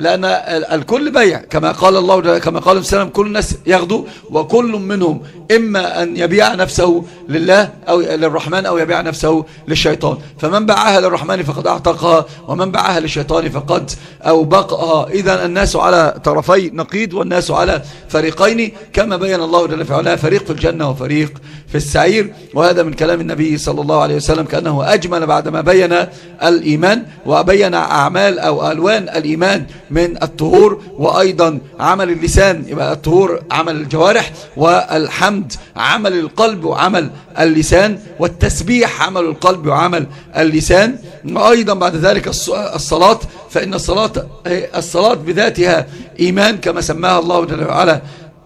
لأن الكل بيع كما قال الله كما قال السلام كل الناس يغدو وكل منهم إما أن يبيع نفسه لله أو للرحمن أو يبيع نفسه للشيطان. فمن باعها للرحمن فقد أعتقها ومن باعها للشيطان فقد أوبقها. إذا الناس على طرفي نقيض والناس على فريقين كما بين الله جل وعلا، فريق في الجنة وفريق في السعير. وهذا من كلام النبي صلى الله عليه وسلم كأنه أجمل بعدما بين الإيمان وبين أعمال أو ألوان الإيمان من الطهور وأيضا عمل اللسان، يبقى الطهور عمل الجوارح، والحمد عمل القلب وعمل اللسان، والتسبيح عمل القلب وعمل اللسان. وأيضا بعد ذلك الصلاة، فإن الصلاة الصلاة بذاتها إيمان كما سماها الله جل وعلا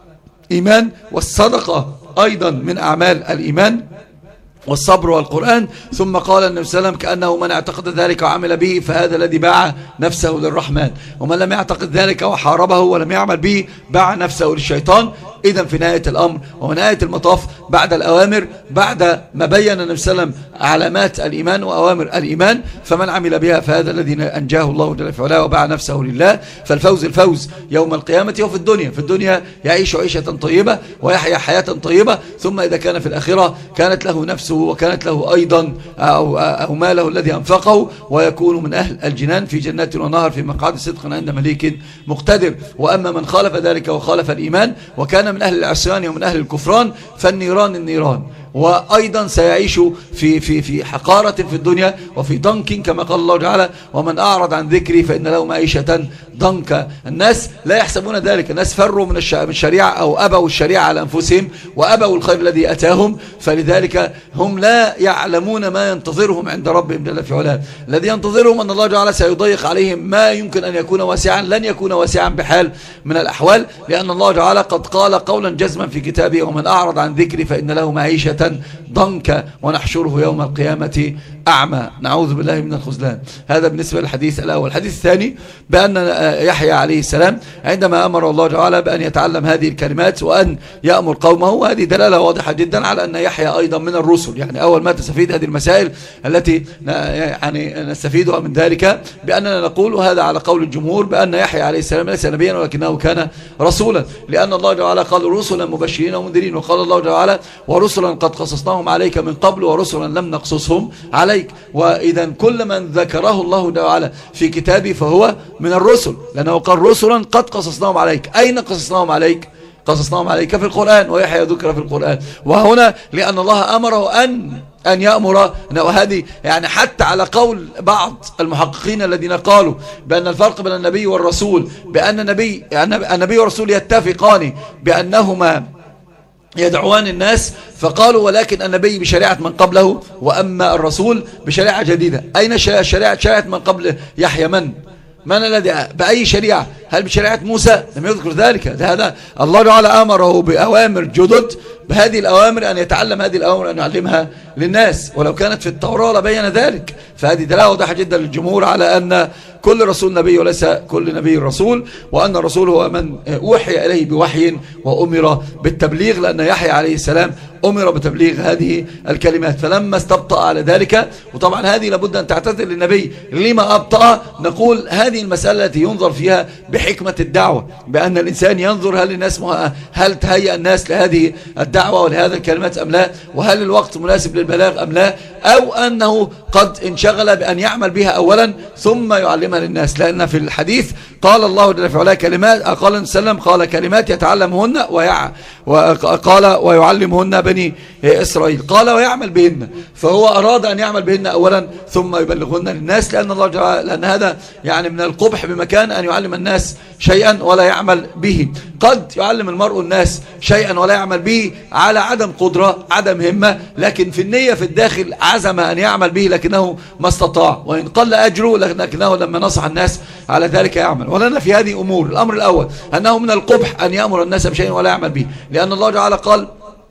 إيمان، والصدقة أيضا من أعمال الإيمان، والصبر والقرآن. ثم قال النبي صلى الله عليه وسلم كأنه من اعتقد ذلك وعمل به فهذا الذي باع نفسه للرحمن، ومن لم يعتقد ذلك وحاربه ولم يعمل به باع نفسه للشيطان. إذن في نهاية الأمر ونهاية المطاف بعد الأوامر، بعد ما بين النبي صلى الله عليه وسلم علامات الإيمان وأوامر الإيمان، فمن عمل بها فهذا الذي أنجاه الله جل وعلا وباع نفسه لله. فالفوز الفوز يوم القيامة وفي الدنيا، في الدنيا يعيش عيشة طيبة ويحيا حياة طيبة، ثم إذا كان في الآخرة كانت له نفسه وكانت له أيضا أو, أو ماله الذي أنفقه، ويكون من أهل الجنان في جنات ونهر في مقعد صدق عند مليك مقتدر. وأما من خالف ذلك وخالف الإيمان وكان من أهل العصيان ومن أهل الكفران فالنيران النيران، وأيضا سيعيش في في في حقارة في الدنيا وفي ضنك كما قال الله تعالى ومن أعرض عن ذكري فإن له معيشة ضنكا. الناس لا يحسبون ذلك، الناس فروا من الشريعة أو أبوا الشريعة على أنفسهم وأبوا الخير الذي أتاهم، فلذلك هم لا يعلمون ما ينتظرهم عند ربهم جل في علاه. الذي ينتظرهم أن الله تعالى سيضيق عليهم ما يمكن أن يكون واسعا، لن يكون واسعا بحال من الأحوال، لأن الله تعالى قد قال قولا جزما في كتابه ومن أعرض عن ذكري فإن له معيشة ضنكا ونحشره يوم القيامة أعمى. نعوذ بالله من الخذلان. هذا بالنسبة للحديث الأول. الحديث الثاني بأن يحيى عليه السلام عندما أمر الله تعالى بأن يتعلم هذه الكلمات وأن يأمر قومه، وهذه دلالة واضحة جدا على أن يحيى أيضا من الرسل. يعني أول ما تستفيد هذه المسائل التي يعني نستفيدها من ذلك بأننا نقول، وهذا على قول الجمهور، بأن يحيى عليه السلام ليس نبيا ولكنه كان رسولا، لأن الله تعالى قال رسلا مبشرين ومنذرين، وقال الله تعالى ورسلا قد قصصناهم عليك من قبل ورسلا لم نقصصهم عليك. وإذا كل من ذكره الله تعالى في كتابه فهو من الرسل، لأنه قال رسلا قد قصصناهم عليك. أين قصصناهم عليك؟ قصصناهم عليك في القرآن، ويحيى ذكر في القرآن. وهنا لأن الله أمره أن أن يأمر، وهذه يعني حتى على قول بعض المحققين الذين قالوا بأن الفرق بين النبي والرسول بأن النبي النبي والرسول يتفقان بأنهما يدعوان الناس، فقالوا ولكن النبي بشريعة من قبله وأما الرسول بشريعة جديدة. أين شريعة شريعة من قبل يحيى؟ من من الذي بأي شريعة؟ هل بشريعة موسى؟ لم يذكر ذلك. هذا الله تعالى أمره بأوامر جدد، بهذه الأوامر أن يتعلم هذه الأوامر أن يعلمها للناس، ولو كانت في التوراة لبين ذلك. فهذه دلالة واضحة جدا للجمهور على أن كل رسول نبي وليس كل نبي رسول، وأن الرسول هو من أوحي إليه بوحي وأمر بالتبليغ، لأن يحيى عليه السلام أمر بتبليغ هذه الكلمات. فلما استبطأ على ذلك، وطبعا هذه لابد أن تعتذر للنبي لما أبطأ، نقول هذه المسألة التي ينظر فيها بحكمة الدعوة، بأن الإنسان ينظر هل الناس هل تهيأ الناس لهذه الدعوة ولهذه الكلمات أم لا، وهل الوقت مناسب للبلاغ أم لا، أو أنه قد انشغل بأن يعمل بها أولا ثم يعلمها للناس. لأن في الحديث قال الله جل وعلا كلمات، قال النبي صلى الله عليه وسلم قال كلمات يتعلمهن ويع وقال ويعلمهن بني إسرائيل، قال ويعمل بهن، فهو أراد أن يعمل بهن أولا ثم يبلغهن للناس، لأن الله جل لأن هذا يعني من القبح بمكان أن يعلم الناس شيئا ولا يعمل به. قد يعلم المرء الناس شيئا ولا يعمل به على عدم قدرة، عدم همة، لكن في النية في الداخل عزم أن يعمل به لكنه ما استطاع، وإن قل أجره لكنه لما نصح الناس على ذلك يعمل. ولنا في هذه أمور. الأمر الأول أنه من القبح أن يأمر الناس بشيء ولا يعمل به، لأن الله تعالى قال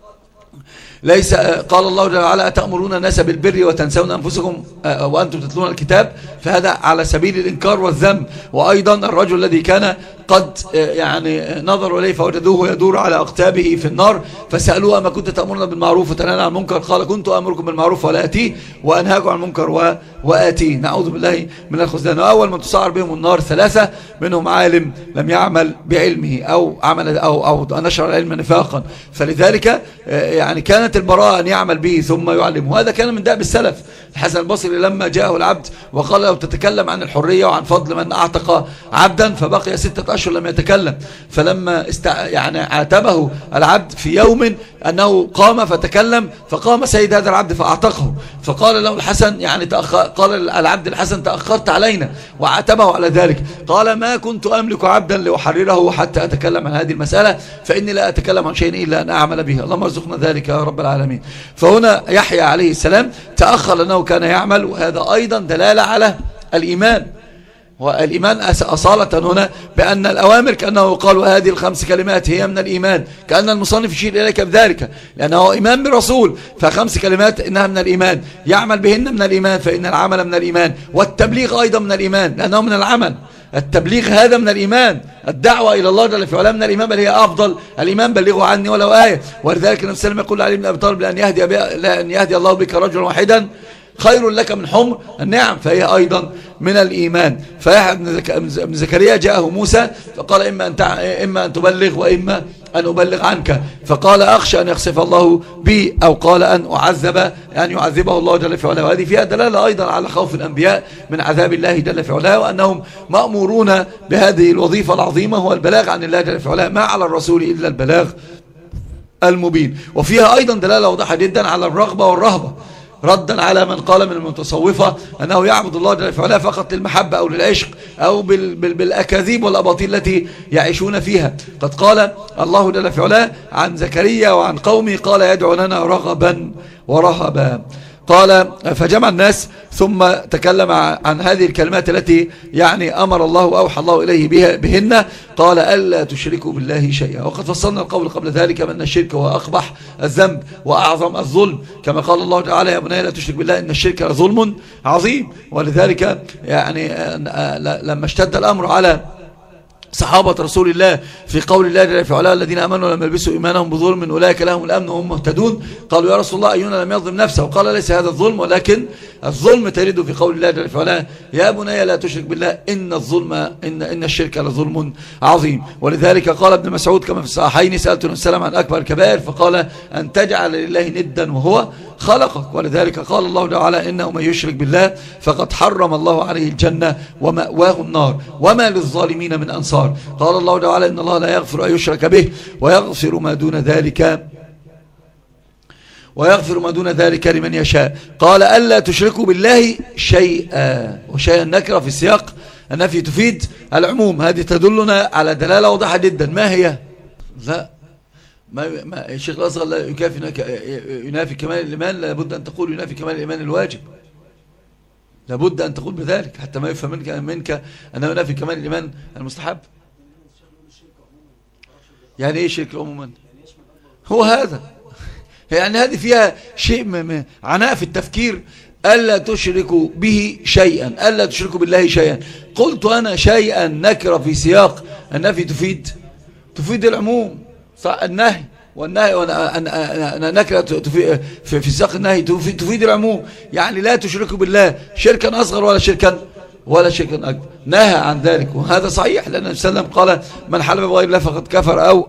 ليس قال الله جل وعلا أتأمرون الناس بالبر وتنسون أنفسكم وأنتم تتلون الكتاب، فهذا على سبيل الإنكار والذم. وأيضا الرجل الذي كان قد يعني نظروا إليه فوجدوه يدور على أقتابه في النار، فسألوه أما كنت تأمرنا بالمعروف وتنهانا عن المنكر؟ قال كنت أمركم بالمعروف ولا أتيه وأنهاكم عن المنكر وآتيه. نعوذ بالله من الخذلان. وأول من تسعر بهم النار ثلاثة، منهم عالم لم يعمل بعلمه أو عمل أو أو نشر العلم نفاقا، فلذلك يعني كانت البراءة أن يعمل به ثم يعلمه. هذا كان من دأب السلف. الحسن البصري لما جاءه العبد وقال لو تتكلم عن الحرية وعن فضل من أعتق عبدا، فبقي ستة أشهر لم يتكلم، فلما استع... يعني عاتبه العبد في يوم أنه قام فتكلم، فقام سيد هذا العبد فأعتقه، فقال له الحسن يعني تأخ... قال العبد الحسن تأخرت علينا، وعاتبه على ذلك. قال ما كنت أملك عبدا لأحرره حتى أتكلم عن هذه المسألة، فإني لا أتكلم عن شيء إلا أن أعمل به. اللهم ارزقنا ذلك يا رب العالمين. فهنا يحيى عليه السلام تأخر لأنه كان يعمل، وهذا أيضا دلالة على الإيمان. والإيمان أصالة هنا بأن الأوامر كأنه قال وهذه الخمس كلمات هي من الإيمان، كأن المصنف يشير إليك بذلك، لأنه إيمان بالرسول، فخمس كلمات إنها من الإيمان، يعمل بهن من الإيمان، فإن العمل من الإيمان، والتبليغ أيضا من الإيمان لأنه من العمل. التبليغ هذا من الإيمان، الدعوة إلى الله جل في علاه من الإيمان، بل هي أفضل الإيمان بلغوا عني ولو آية. ولذلك النبي صلى الله عليه وسلم يقول علي بن أبي طالب لأن يهدي, لأن يهدي الله بك رجلا واحدا خير لك من حمر النعم، فهي أيضا من الإيمان. فيحيى بن زكريا جاءه موسى فقال إما أن, إما أن تبلغ وإما أن أبلغ عنك، فقال أخشى أن يخسف الله بي، أو قال أن أعذب أن يعذبه الله جل في علاه. وهذه فيها دلالة أيضا على خوف الأنبياء من عذاب الله جل في علاه، وأنهم مأمورون بهذه الوظيفة العظيمة هو البلاغ عن الله جل في علاه، ما على الرسول إلا البلاغ المبين. وفيها أيضا دلالة واضحة جدا على الرغبة والرهبة، ردا على من قال من المتصوفة أنه يعبد الله جل في علاه فقط للمحبة أو للعشق أو بالأكاذيب والأباطيل التي يعيشون فيها. قد قال الله جل في علاه عن زكريا وعن قومه قال يدعوننا رغبا ورهبا. قال فجمع الناس ثم تكلم عن هذه الكلمات التي يعني أمر الله وأوحى الله إليه بها بهن. قال ألا تشركوا بالله شيئا. وقد فصلنا القول قبل ذلك بأن الشرك هو أقبح الذنب وأعظم الظلم، كما قال الله تعالى يا بني لا تشرك بالله إن الشرك لظلم عظيم. ولذلك يعني لما اشتد الأمر على صحابة رسول الله في قول الله جل في علاه الذين آمنوا لم يلبسوا إيمانهم بظلم أولئك لهم الأمن وهم مهتدون، قالوا يا رسول الله أينا لم يظلم نفسه؟ وقال ليس هذا الظلم، ولكن الظلم تريد في قول الله جل في علاه يا بني لا تشرك بالله إن الظلم إن إن الشرك لظلم عظيم. ولذلك قال ابن مسعود كما في الصحيحين سألت النبي صلى الله عليه وسلم عن أكبر الكبائر فقال أن تجعل لله ندا وهو خلقك. ولذلك قال الله تعالى إنه من يشرك بالله فقد حرم الله عليه الجنة ومأواه النار وما للظالمين من أنصار. قال الله تعالى إن الله لا يغفر أن يشرك به ويغفر ما دون ذلك ويغفر ما دون ذلك لمن يشاء. قال ألا تشركوا بالله شيئا، وشيئا نكرة في السياق النفي تفيد العموم. هذه تدلنا على دلالة واضحة جدا. ما هي؟ لا ما ما الشيخ الأصغر لا يكافي ينافي كمال الإيمان، لابد أن تقول ينافي كمال الإيمان الواجب، لابد أن تقول بذلك حتى ما يفهم منك, منك أنه ينافي كمال الإيمان المستحب. يعني إيه شرك عموما؟ هو هذا يعني هذه فيها شيء من عناء في التفكير. ألا تشركوا به شيئا، ألا تشركوا بالله شيئا. قلت أنا شيئا نكرة في سياق النفي تفيد تفيد العموم، النهي والنهي نكرة في في سياق النهي تفيد العموم. يعني لا تشركوا بالله شركا أصغر ولا شركا ولا شركا أكبر، نهى عن ذلك. وهذا صحيح لأن النبي صلى الله عليه وسلم قال من حلف بغير الله فقد كفر أو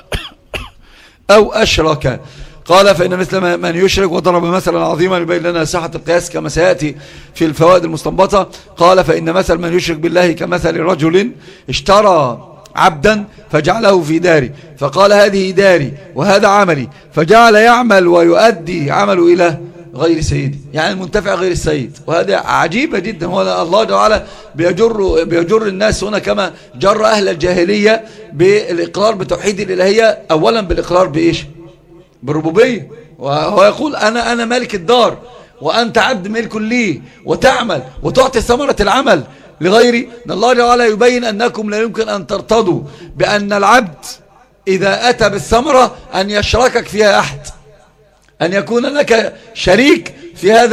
أو أشرك. قال فإن مثل من يشرك، وضرب مثلا عظيما يبين لنا صحة القياس كما سيأتي في الفوائد المستنبطة. قال فإن مثل من يشرك بالله كمثل رجل اشترى عبدا فجعله في داري فقال هذه داري وهذا عملي، فجعل يعمل ويؤدي عمله إلى غير سيدي، يعني المنتفع غير السيد. وهذا عجيبة جدا. هو الله تعالى بيجر, بيجر الناس هنا كما جر أهل الجاهلية بالإقرار بتوحيد الإلهية، أولا بالإقرار بإيش؟ بالربوبية. وهو يقول أنا أنا مالك الدار وأنت عبد ملك لي، وتعمل وتعطي ثمرة العمل لغيري. ان الله تعالى يبين أنكم لا يمكن أن ترتضوا بأن العبد إذا أتى بالثمرة أن يشركك فيها أحد، أن يكون لك شريك في هذا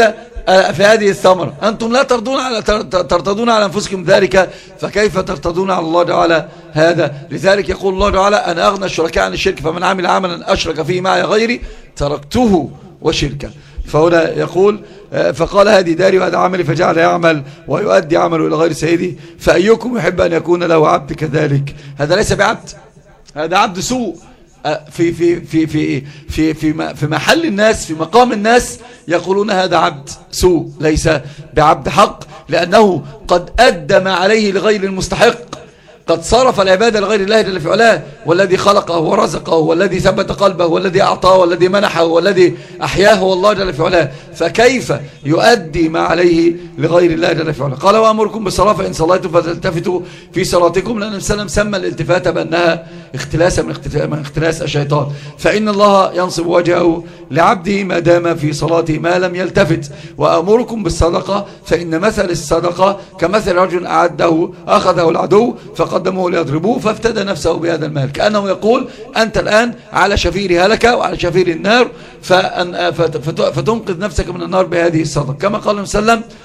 في هذه الثمرة. أنتم لا ترضون على ترتضون على أنفسكم ذلك، فكيف ترتضون على الله تعالى هذا؟ لذلك يقول الله تعالى: أنا أغنى الشركاء عن الشرك، فمن عمل عملا أشرك فيه معي غيري تركته وشركه. فهنا يقول: فقال هذه داري وهذا عملي، فجعل يعمل ويؤدي عمله إلى غير سيدي، فأيكم يحب أن يكون له عبد كذلك؟ هذا ليس بعبد، هذا عبد سوء. في في في في في في في محل الناس، في مقام الناس يقولون هذا عبد سوء، ليس بعبد حق، لأنه قد أدى ما عليه لغير المستحق، قد صرف العبادة لغير الله جل في علاه، والذي خلقه ورزقه والذي ثبت قلبه والذي أعطاه والذي منحه والذي أحياه هو الله جل في علاه، فكيف يؤدي ما عليه لغير الله جل في علاه؟ قال: وأمركم بالصلاة فإن صليتم فتلتفتوا في صلاتكم، لأن السلام سمى الالتفات بأنها اختلاس من اختلاس الشيطان، فإن الله ينصب وجهه لعبده ما دام في صلاته ما لم يلتفت. وأمركم بالصدقة فإن مثل الصدقة كمثل رجل أعده أخذه العدو فقدمه ليضربوه فافتدى نفسه بهذا المال، كأنه يقول: أنت الآن على شفير هلكة وعلى شفير النار، فتنقذ نفسك من النار بهذه الصدقة، كما قال النبي صلى الله عليه وسلم: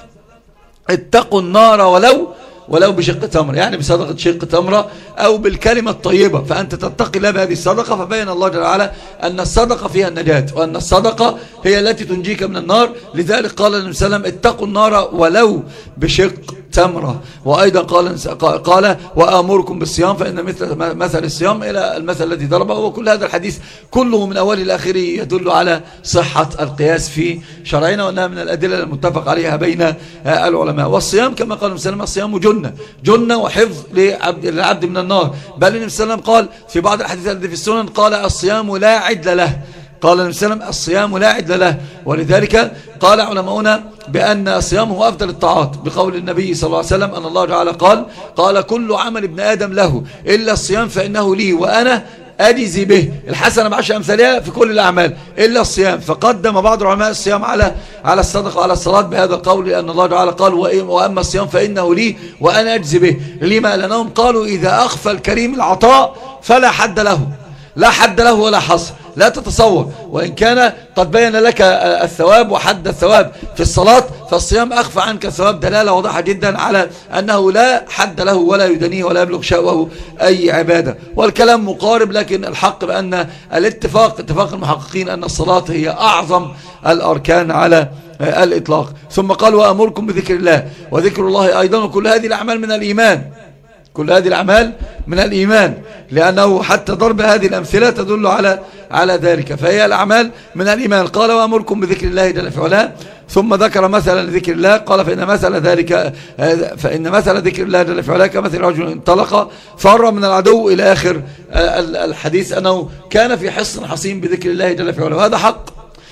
اتقوا النار ولو ولو بشق تمر، يعني بصدقة شق تمرة أو بالكلمة الطيبة، فأنت تتقي الله بهذه الصدقة. فبين الله جل وعلا أن الصدقة فيها النجاة، وأن الصدقة هي التي تنجيك من النار. لذلك قال النبي صلى الله عليه وسلم: اتقوا النار ولو بشق تمرة. وأيضا قال قال وآمركم بالصيام فإن مثل مثل الصيام إلى المثل الذي ضربه. وكل هذا الحديث كله من أول إلى آخره يدل على صحة القياس في شرعنا، وأنها من الأدلة المتفق عليها بين العلماء. والصيام كما قال النبي صلى الله عليه وسلم: الصيام جنة جنة وحفظ للعبد من النار. بل النبي صلى الله عليه وسلم قال في بعض الحديثات التي في السنن: قال الصيام لا عدل له. قال النبي صلى الله عليه وسلم: الصيام لا عدل له. ولذلك قال علماؤنا بأن الصيام هو أفضل الطاعات، بقول النبي صلى الله عليه وسلم أن الله تعالى قال: قال كل عمل ابن آدم له إلا الصيام فإنه لي وأنا أجزي به، الحسنة بعشر أمثالها في كل الأعمال إلا الصيام. فقدم بعض العلماء الصيام على على الصدقة وعلى الصلاة بهذا القول، لأن الله تعالى قال: وأما الصيام فإنه لي وأنا أجزي به. لما؟ لأنهم قالوا: إذا أخفى الكريم العطاء فلا حد له، لا حد له ولا حصر، لا تتصور. وإن كان قد بين لك الثواب وحد الثواب في الصلاة، فالصيام أخفى عنك الثواب دلالة واضحة جدا على أنه لا حد له ولا يدنيه ولا يبلغ شأوه أي عبادة. والكلام مقارب، لكن الحق بأن الاتفاق اتفاق المحققين أن الصلاة هي أعظم الأركان على الإطلاق. ثم قال: وأمركم بذكر الله، وذكر الله أيضا، وكل هذه الأعمال من الإيمان، كل هذه الأعمال من الإيمان، لأنه حتى ضرب هذه الأمثلة تدل على على ذلك، فهي الأعمال من الإيمان. قال: وأمركم بذكر الله جل في علاه، ثم ذكر مثلا لذكر الله، قال: فإن مثل ذلك فإن مثل ذكر الله جل في علاه كمثل رجل انطلق فر من العدو إلى آخر الحديث، أنه كان في حصن حصين بذكر الله جل في علاه. وهذا حق.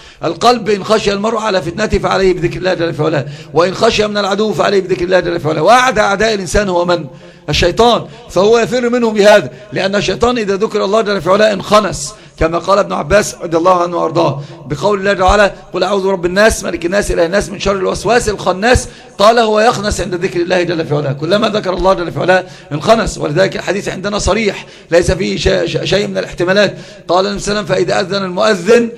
القلب إن خشي المرء على فتنته فعليه بذكر الله جل في علاه، وإن خشي من العدو فعليه بذكر الله جل في علاه. وأعدى أعداء الإنسان هو من؟ الشيطان. فهو يفر منه بهذا، لأن الشيطان إذا ذكر الله جل في علاه انخنس، كما قال ابن عباس رضي الله عنه وارضاه بقول الله تعالى: قل أعوذ برب الناس ملك الناس إله الناس من شر الوسواس الخناس. قال: هو يخنس عند ذكر الله جل في علاه، كلما ذكر الله جل في علاه انخنس. ولذلك الحديث عندنا صريح ليس فيه شيء من الاحتمالات. قال النبي صلى الله عليه وسلم: فإذا أذن المؤذن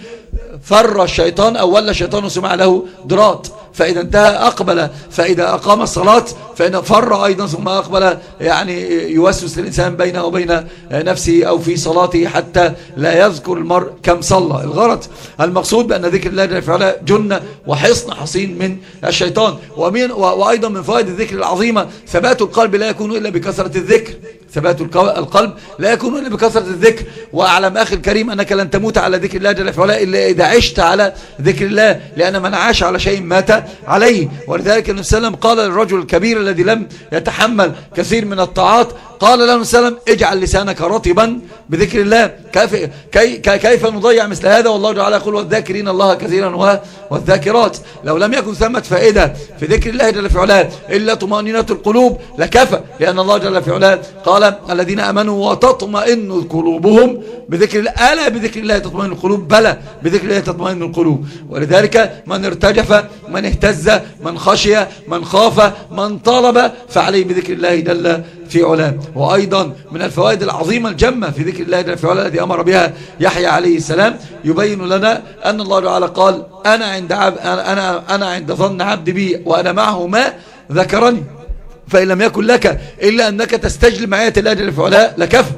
فر الشيطان أو ولى الشيطان وسمع له ضراط، فإذا انتهى أقبل، فإذا أقام الصلاة فإن فر أيضا ثم أقبل، يعني يوسوس الإنسان بينه وبين نفسه أو في صلاته حتى لا يذكر المرء كم صلى. الغرض المقصود بأن ذكر الله جل في علاه جنة وحصن حصين من الشيطان. ومن وأيضا من فوائد الذكر العظيمة ثبات القلب لا يكون إلا بكثرة الذكر، ثبات القلب لا يكون إلا بكثرة الذكر. وأعلم أخي الكريم أنك لن تموت على ذكر الله جل في علاه إلا إذا عشت على ذكر الله، لأن من عاش على شيء مات عليه. ولذلك النبي صلى الله عليه وسلم قال للرجل الكبير الذي لم يتحمل كثير من الطاعات، قال له النبي صلى الله عليه وسلم: اجعل لسانك رطبا بذكر الله. كيف, كي كيف نضيع مثل هذا؟ والله تعالى يقول: والذاكرين الله كثيرا والذاكرات. لو لم يكن ثمة فائدة في ذكر الله جل في علاه إلا طمأنينة القلوب لكفى، لأن الله جل في علاه قال: الذين آمنوا وتطمئن قلوبهم بذكر الله. ألا بذكر الله تطمئن القلوب؟ بلى بذكر الله تطمئن القلوب. ولذلك من ارتجف، من اهتز، من خشي، من خاف، من طلب، فعليه بذكر الله جل في علاه. وأيضا من الفوائد العظيمة الجمة في ذكر الله جل في علاه الذي أمر بها يحيى عليه السلام، يبين لنا أن الله تعالى قال: أنا عند عب أنا أنا أنا عند ظن عبدي بي وأنا معه ما ذكرني، فإن لم يكن لك إلا أنك تستجلب معية الله جل في علاه لكفى،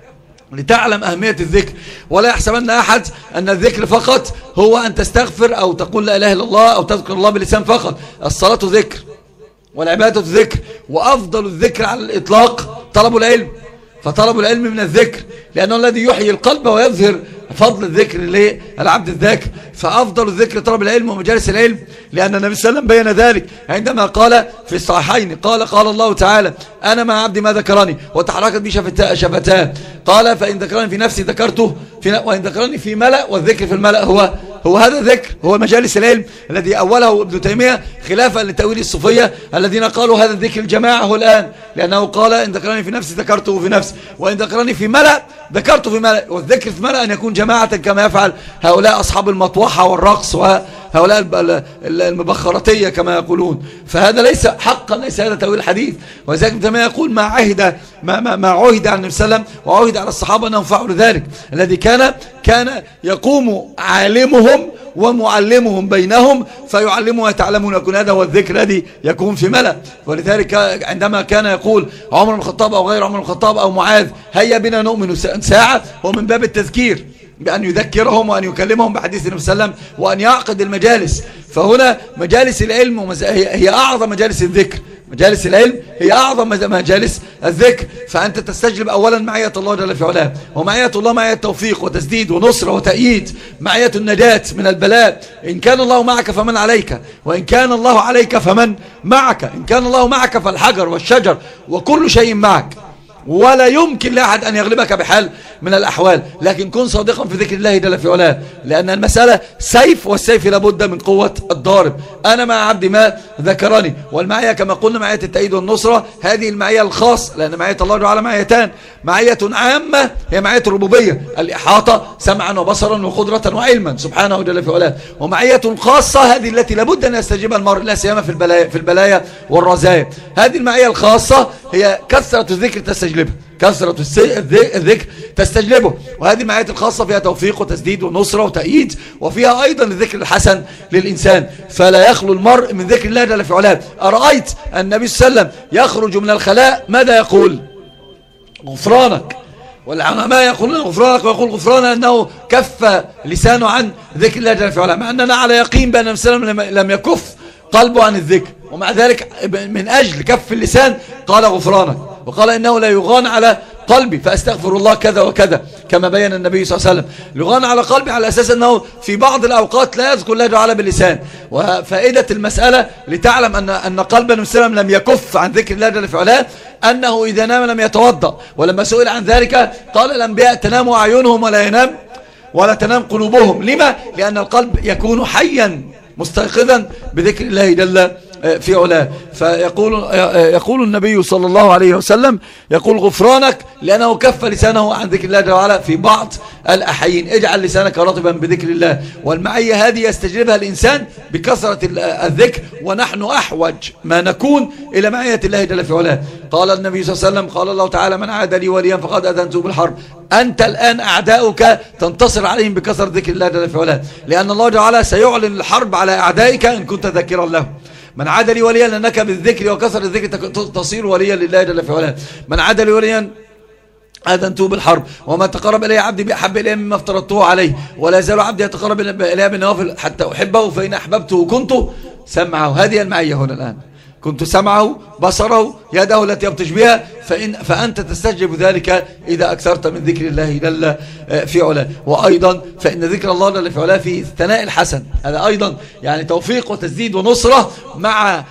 لتعلم أهمية الذكر. ولا يحسبن أحد أن الذكر فقط هو أن تستغفر أو تقول لا إله إلا الله أو تذكر الله باللسان فقط. الصلاة ذكر والعبادة ذكر، وأفضل الذكر على الإطلاق طلب العلم. فطلب العلم من الذكر لأنه الذي يحيي القلب ويظهر فضل الذكر للعبد الذاكر. فأفضل الذكر طلب العلم ومجالس العلم، لأن النبي صلى الله عليه وسلم بين ذلك عندما قال في الصحيحين، قال قال الله تعالى أنا مع عبدي ما ذكرني وتحركت بي شفتاه، قال فإن ذكرني في نفسي ذكرته في وإن ذكرني في ملأ، والذكر في الملأ هو هو هذا الذكر، هو مجالس العلم الذي أوله ابن تيمية خلافا لتأويل الصوفية الذين قالوا هذا الذكر الجماعة هو الآن، لأنه قال إن ذكرني في نفسي ذكرته في نفسي وإن ذكرني في ملأ ذكرته في ملأ. والذكر في ملأ أن يكون جماعة كما يفعل هؤلاء أصحاب المطوحة والرقص وهؤلاء المبخرتية كما يقولون. فهذا ليس حقا، ليس هذا تأويل الحديث. وذلك ابن تيمية يقول ما عهد ما, ما, ما عهد عن النبي صلى الله عليه وسلم وعهد على الصحابة أنهم فعلوا ذلك، الذي كان كان يقوم عالمهم ومعلمهم بينهم فيعلموا ويتعلمون، يكون هذا هو الذكر الذي يكون في ملأ. ولذلك عندما كان يقول عمر بن الخطاب أو غير عمر بن الخطاب أو معاذ هيا بنا نؤمن ساعة، هو من باب التذكير بأن يذكرهم وأن يكلمهم بحديث النبي صلى الله عليه وسلم وأن يعقد المجالس. فهنا مجالس العلم هي أعظم مجالس الذكر، مجالس العلم هي أعظم مجالس الذكر. فأنت تستجلب أولا معية الله جل في علاه، ومعية الله معية توفيق وتسديد ونصر وتأييد، معية النجاة من البلاء. إن كان الله معك فمن عليك، وإن كان الله عليك فمن معك. إن كان الله معك فالحجر والشجر وكل شيء معك، ولا يمكن لأحد أن يغلبك بحال من الأحوال. لكن كن صادقا في ذكر الله جل في علاه، لأن المسألة سيف، والسيف لابد من قوة الضارب. أنا مع عبدي ما ذكرني. والمعية كما قلنا معية التأييد والنصرة، هذه المعية الخاص، لأن معية الله تعالى معيتان، معية عامة هي معية الربوبية، الإحاطة سمعا وبصرا وقدرة وعلما سبحانه جل في علاه، ومعية خاصة هذه التي لابد أن يستجيب المرء لا سيما في البلايا في البلايا والرزايا. هذه المعية الخاصة هي كثرة الذكر تستجلبها، كثرة الذكر تستجلبه. وهذه المعية الخاصة فيها توفيق وتسديد ونصرة وتأييد، وفيها أيضا الذكر الحسن للإنسان. فلا يخلو المرء من ذكر الله جل في علاه. أرأيت النبي صلى الله عليه وسلم يخرج من الخلاء ماذا يقول؟ غفرانك. والعلماء يقولون غفرانك، ويقول غفران أنه كف لسانه عن ذكر الله جل في علاه، مع أننا على يقين بأن النبي صلى الله عليه وسلم لم يكف قلبه عن الذكر، ومع ذلك من أجل كف اللسان قال غفرانك، وقال إنه لا يغان على قلبي فأستغفر الله كذا وكذا، كما بين النبي صلى الله عليه وسلم. يغان على قلبي على أساس أنه في بعض الأوقات لا يذكر الله تعالى باللسان. وفائدة المسألة لتعلم أن أن قلب النبي صلى الله عليه وسلم لم يكف عن ذكر الله جل في علاه، أنه إذا نام لم يتوضأ. ولما سئل عن ذلك قال الأنبياء تنام أعينهم ولا ينام ولا تنام قلوبهم. لما؟ لأن القلب يكون حيا مستيقظا بذكر الله جل في علاه. فيقول يقول النبي صلى الله عليه وسلم يقول غفرانك، لأنه كف لسانه عن ذكر الله جل وعلا في بعض الأحيين. اجعل لسانك رطبا بذكر الله. والمعية هذه يستجلبها الإنسان بكثرة الذكر، ونحن أحوج ما نكون إلى معية الله جل في علاه. قال النبي صلى الله عليه وسلم قال الله تعالى من عاد لي وليا فقد أذنته بالحرب. أنت الآن أعداؤك تنتصر عليهم بكثرة ذكر الله جل في علاه، لأن الله جل وعلا سيعلن الحرب على أعدائك إن كنت ذاكرا له. من عاد لي وليا لأنك بالذكر وكثر الذكر تصير وليا لله جل في علاه. من عاد لي وليا آذنته بالحرب، وما تقرب إلي عبدي بأحب إلي مما افترضته عليه، ولا يزال عبدي يتقرب إلي بالنوافل حتى أحبه، فإن أحببته كنت سمعه. هذه المعية هنا الآن، كنت سمعه بصره يده التي يبطش بها، فإن فأنت تستجب ذلك إذا أكثرت من ذكر الله جل في علاه. وأيضا فإن ذكر الله جل في علاه في الثناء الحسن، هذا أيضا يعني توفيق وتسديد ونصرة مع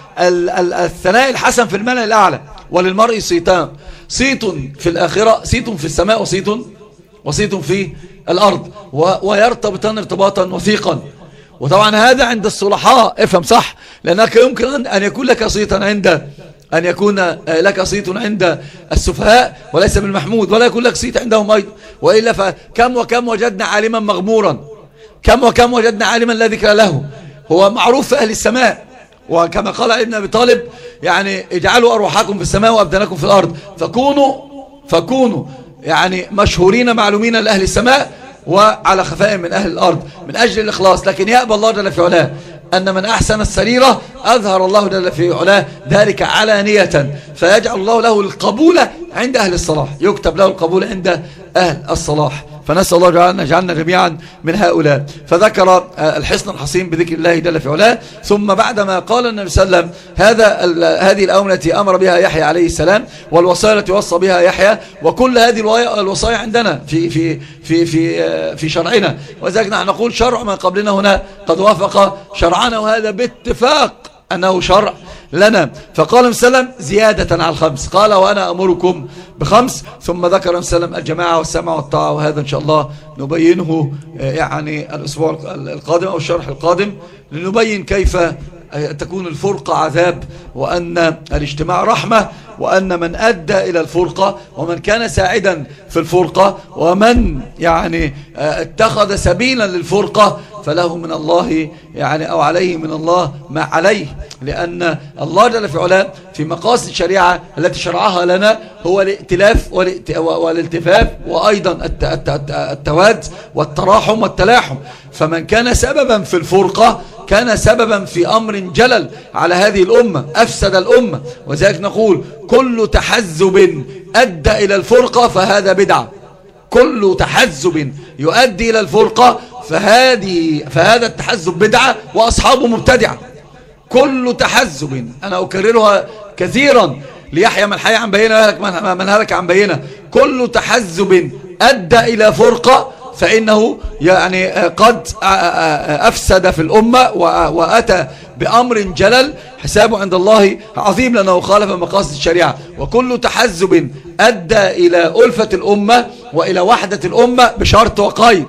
الثناء الحسن في الملأ الأعلى. وللمرء صيتان، صيت في الآخرة، صيت في السماء، وصيت وصيت في الأرض، ويرتبطان ارتباطا وثيقا. وطبعا هذا عند الصلحاء، افهم صح، لأنك يمكن أن يكون لك صيتا عند أن يكون لك صيت عند السفهاء وليس بالمحمود، ولا يكون لك صيت عندهم أيضا. وإلا فكم وكم وجدنا عالما مغمورا، كم وكم وجدنا عالما لا ذكر له، هو معروف في أهل السماء. وكما قال ابن أبي طالب يعني اجعلوا أرواحكم في السماء وأبدانكم في الأرض، فكونوا فكونوا يعني مشهورين معلومين لأهل السماء، وعلى خفاء من أهل الأرض من أجل الإخلاص. لكن يأبى الله جل في علاه أن من أحسن السريرة أظهر الله جل في علاه ذلك علانية، فيجعل الله له القبول عند أهل الصلاح، يكتب له القبول عند أهل الصلاح. فنسأل الله جعلنا جعلنا جميعا من هؤلاء. فذكر الحصن الحصين بذكر الله جل في علاه. ثم بعدما قال النبي صلى الله عليه وسلم هذا هذه الأمر التي أمر بها يحيى عليه السلام، والوصايا التي وصى بها يحيى، وكل هذه الوصايا عندنا في في في في في شرعنا، وذلك نحن نقول شرع من قبلنا هنا قد وافق شرعنا، وهذا باتفاق أنه شرع لنا. فقال النبي صلى الله عليه وسلم زيادة على الخمس، قال وأنا أمركم بخمس. ثم ذكر النبي صلى الله عليه وسلم الجماعة والسمع والطاعة، وهذا إن شاء الله نبينه يعني الأسبوع القادم أو الشرح القادم، لنبين كيف تكون الفرقة عذاب، وأن الاجتماع رحمة، وأن من أدى إلى الفرقة ومن كان ساعدا في الفرقة ومن يعني اتخذ سبيلا للفرقة فله من الله يعني أو عليه من الله ما عليه، لأن الله جل في علاه في مقاصد الشريعة التي شرعها لنا هو الائتلاف والالتفاف، وأيضا التواد والتراحم والتلاحم. فمن كان سببا في الفرقة كان سببا في أمر جلل على هذه الأمة، أفسد الأمة. وذلك نقول كل تحزب أدى إلى الفرقة فهذا بدعة، كل تحزب يؤدي إلى الفرقة فهذه فهذا التحزب بدعة وأصحابه مبتدعة. كل تحزب، أنا أكررها كثيرا ليحيى من حي عن بينة ويهلك من هلك عن بينة، كل تحزب أدى إلى فرقة فإنه يعني قد أفسد في الأمة وأتى بأمر جلل حسابه عند الله عظيم، لأنه خالف مقاصد الشريعة. وكل تحزب أدى إلى ألفة الأمة وإلى وحدة الأمة بشرط وقيد،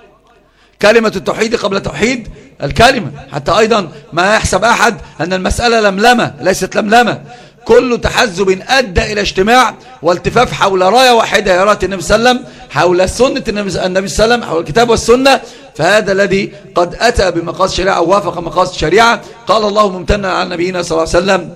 كلمة التوحيد قبل توحيد الكلمة، حتى أيضا ما يحسب أحد أن المسألة لملمة، ليست لملمة. كل تحزب أدى إلى اجتماع والتفاف حول راية واحدة يا راية النبي صلى الله عليه وسلم، حول سنة النبي صلى الله عليه وسلم، حول الكتاب والسنة، فهذا الذي قد أتى بمقاصد الشريعة أو وافق مقاصد الشريعة. قال الله ممتنا على نبينا صلى الله عليه وسلم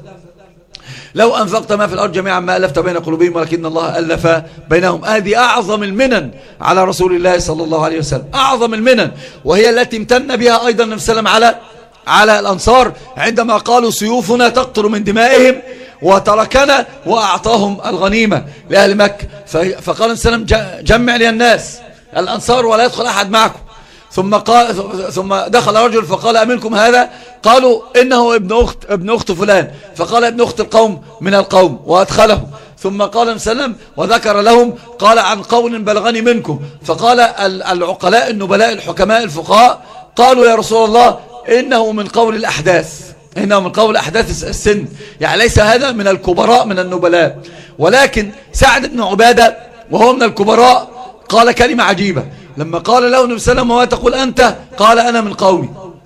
لو أنفقت ما في الأرض جميعا ما ألفت بين قلوبهم ولكن الله ألف بينهم. هذه أعظم المنن على رسول الله صلى الله عليه وسلم، أعظم المنن، وهي التي امتن بها أيضا النبي صلى الله عليه وسلم على على الأنصار عندما قالوا سيوفنا تقطر من دمائهم وتركنا وأعطاهم الغنيمة لأهل مكة. فقال النبي صلى الله عليه وسلم جمع لي الناس الأنصار ولا يدخل أحد معكم. ثم قال ثم دخل رجل فقال أمنكم هذا؟ قالوا إنه ابن أخت ابن أخت فلان، فقال ابن أخت القوم من القوم وأدخله. ثم قال النبي صلى الله عليه وسلم وذكر لهم قال عن قول بلغني منكم، فقال العقلاء النبلاء الحكماء الفقهاء قالوا يا رسول الله إنه من قول الأحداث، إنه من قول أحداث السن، يعني ليس هذا من الكبراء من النبلاء. ولكن سعد بن عبادة وهو من الكبراء قال كلمة عجيبة لما قال له النبي صلى الله عليه وسلم وما تقول أنت؟ قال أنا من قومي.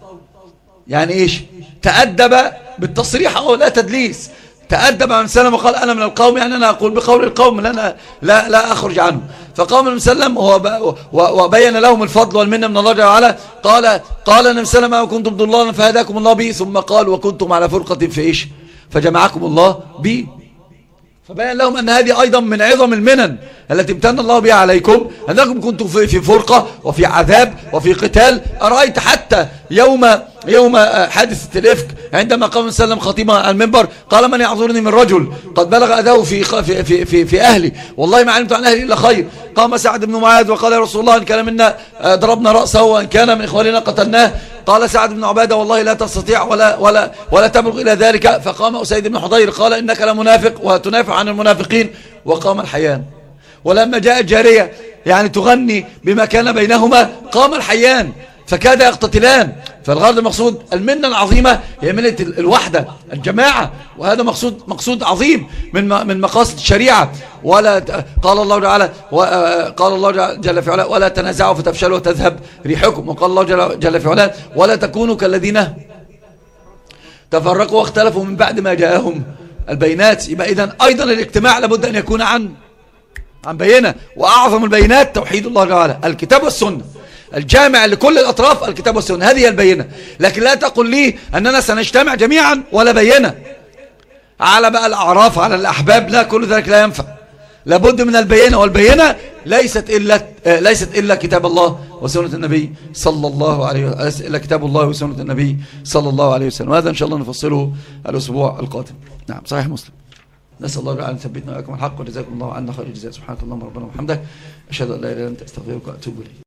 يعني إيش؟ تأدب بالتصريح أو لا تدليس، تأدب عن سلم وقال أنا من القوم، يعني أنا أقول بقول القوم لا لا, لا أخرج عنه. فقام النبي صلى الله عليه وسلم وبين لهم الفضل والمنة من الله جل وعلا. قال قال النبي صلى الله عليه وسلم كنتم ضلالا فهداكم الله به، ثم قال وكنتم على فرقة في إيش فجمعكم الله به. فبين لهم أن هذه أيضا من عظم المنن التي امتن الله بها عليكم، أنكم كنتم في فرقة وفي عذاب وفي قتال. أرأيت حتى يوم يوم حادثة الإفك عندما قام النبي صلى الله عليه وسلم خطيبا على المنبر قال من يعذرني من رجل قد بلغ أذاه في في في في, في أهلي والله ما علمت عن أهلي إلا خير. قام سعد بن معاذ وقال يا رسول الله إن كان منا ضربنا رأسه وإن كان من إخواننا قتلناه. قال سعد بن عبادة والله لا تستطيع ولا ولا ولا تبلغ إلى ذلك. فقام أسيد بن حضير قال إنك لمنافق وتنافع عن المنافقين، وقام الحيان. ولما جاءت جارية يعني تغني بما كان بينهما قام الحيان فكاد يقتتلان. فالغرض المقصود المنة العظيمة هي منة الوحدة الجماعة، وهذا مقصود مقصود عظيم من من مقاصد الشريعة. ولا قال الله تعالى قال الله جل في علاه ولا تنازعوا فتفشلوا وتذهب ريحكم، وقال الله جل في علاه ولا تكونوا كالذين تفرقوا واختلفوا من بعد ما جاءهم البينات. يبقى إذن أيضا الاجتماع لابد أن يكون عن عن بينة، وأعظم البينات توحيد الله تعالى الكتاب والسنة الجامع لكل الأطراف، الكتاب والسنة هذه البينة. لكن لا تقل لي أننا سنجتمع جميعا ولا بينة على بقى الأعراف على الأحباب، لا، كل ذلك لا ينفع. لابد من البينة، والبينة ليست إلا ليست إلا كتاب الله وسنة النبي صلى الله عليه وسلم، إلا كتاب الله وسنة النبي صلى الله عليه وسلم. وهذا إن شاء الله نفصله الأسبوع القادم. نعم، صحيح مسلم. نسأل الله أن يثبتنا وإياكم الحق، وجزاكم الله عنا خير الجزاء. سبحانك اللهم ربنا وبحمدك، أشهد أن لا إله إلا أنت، أستغفرك وأتوب إليك.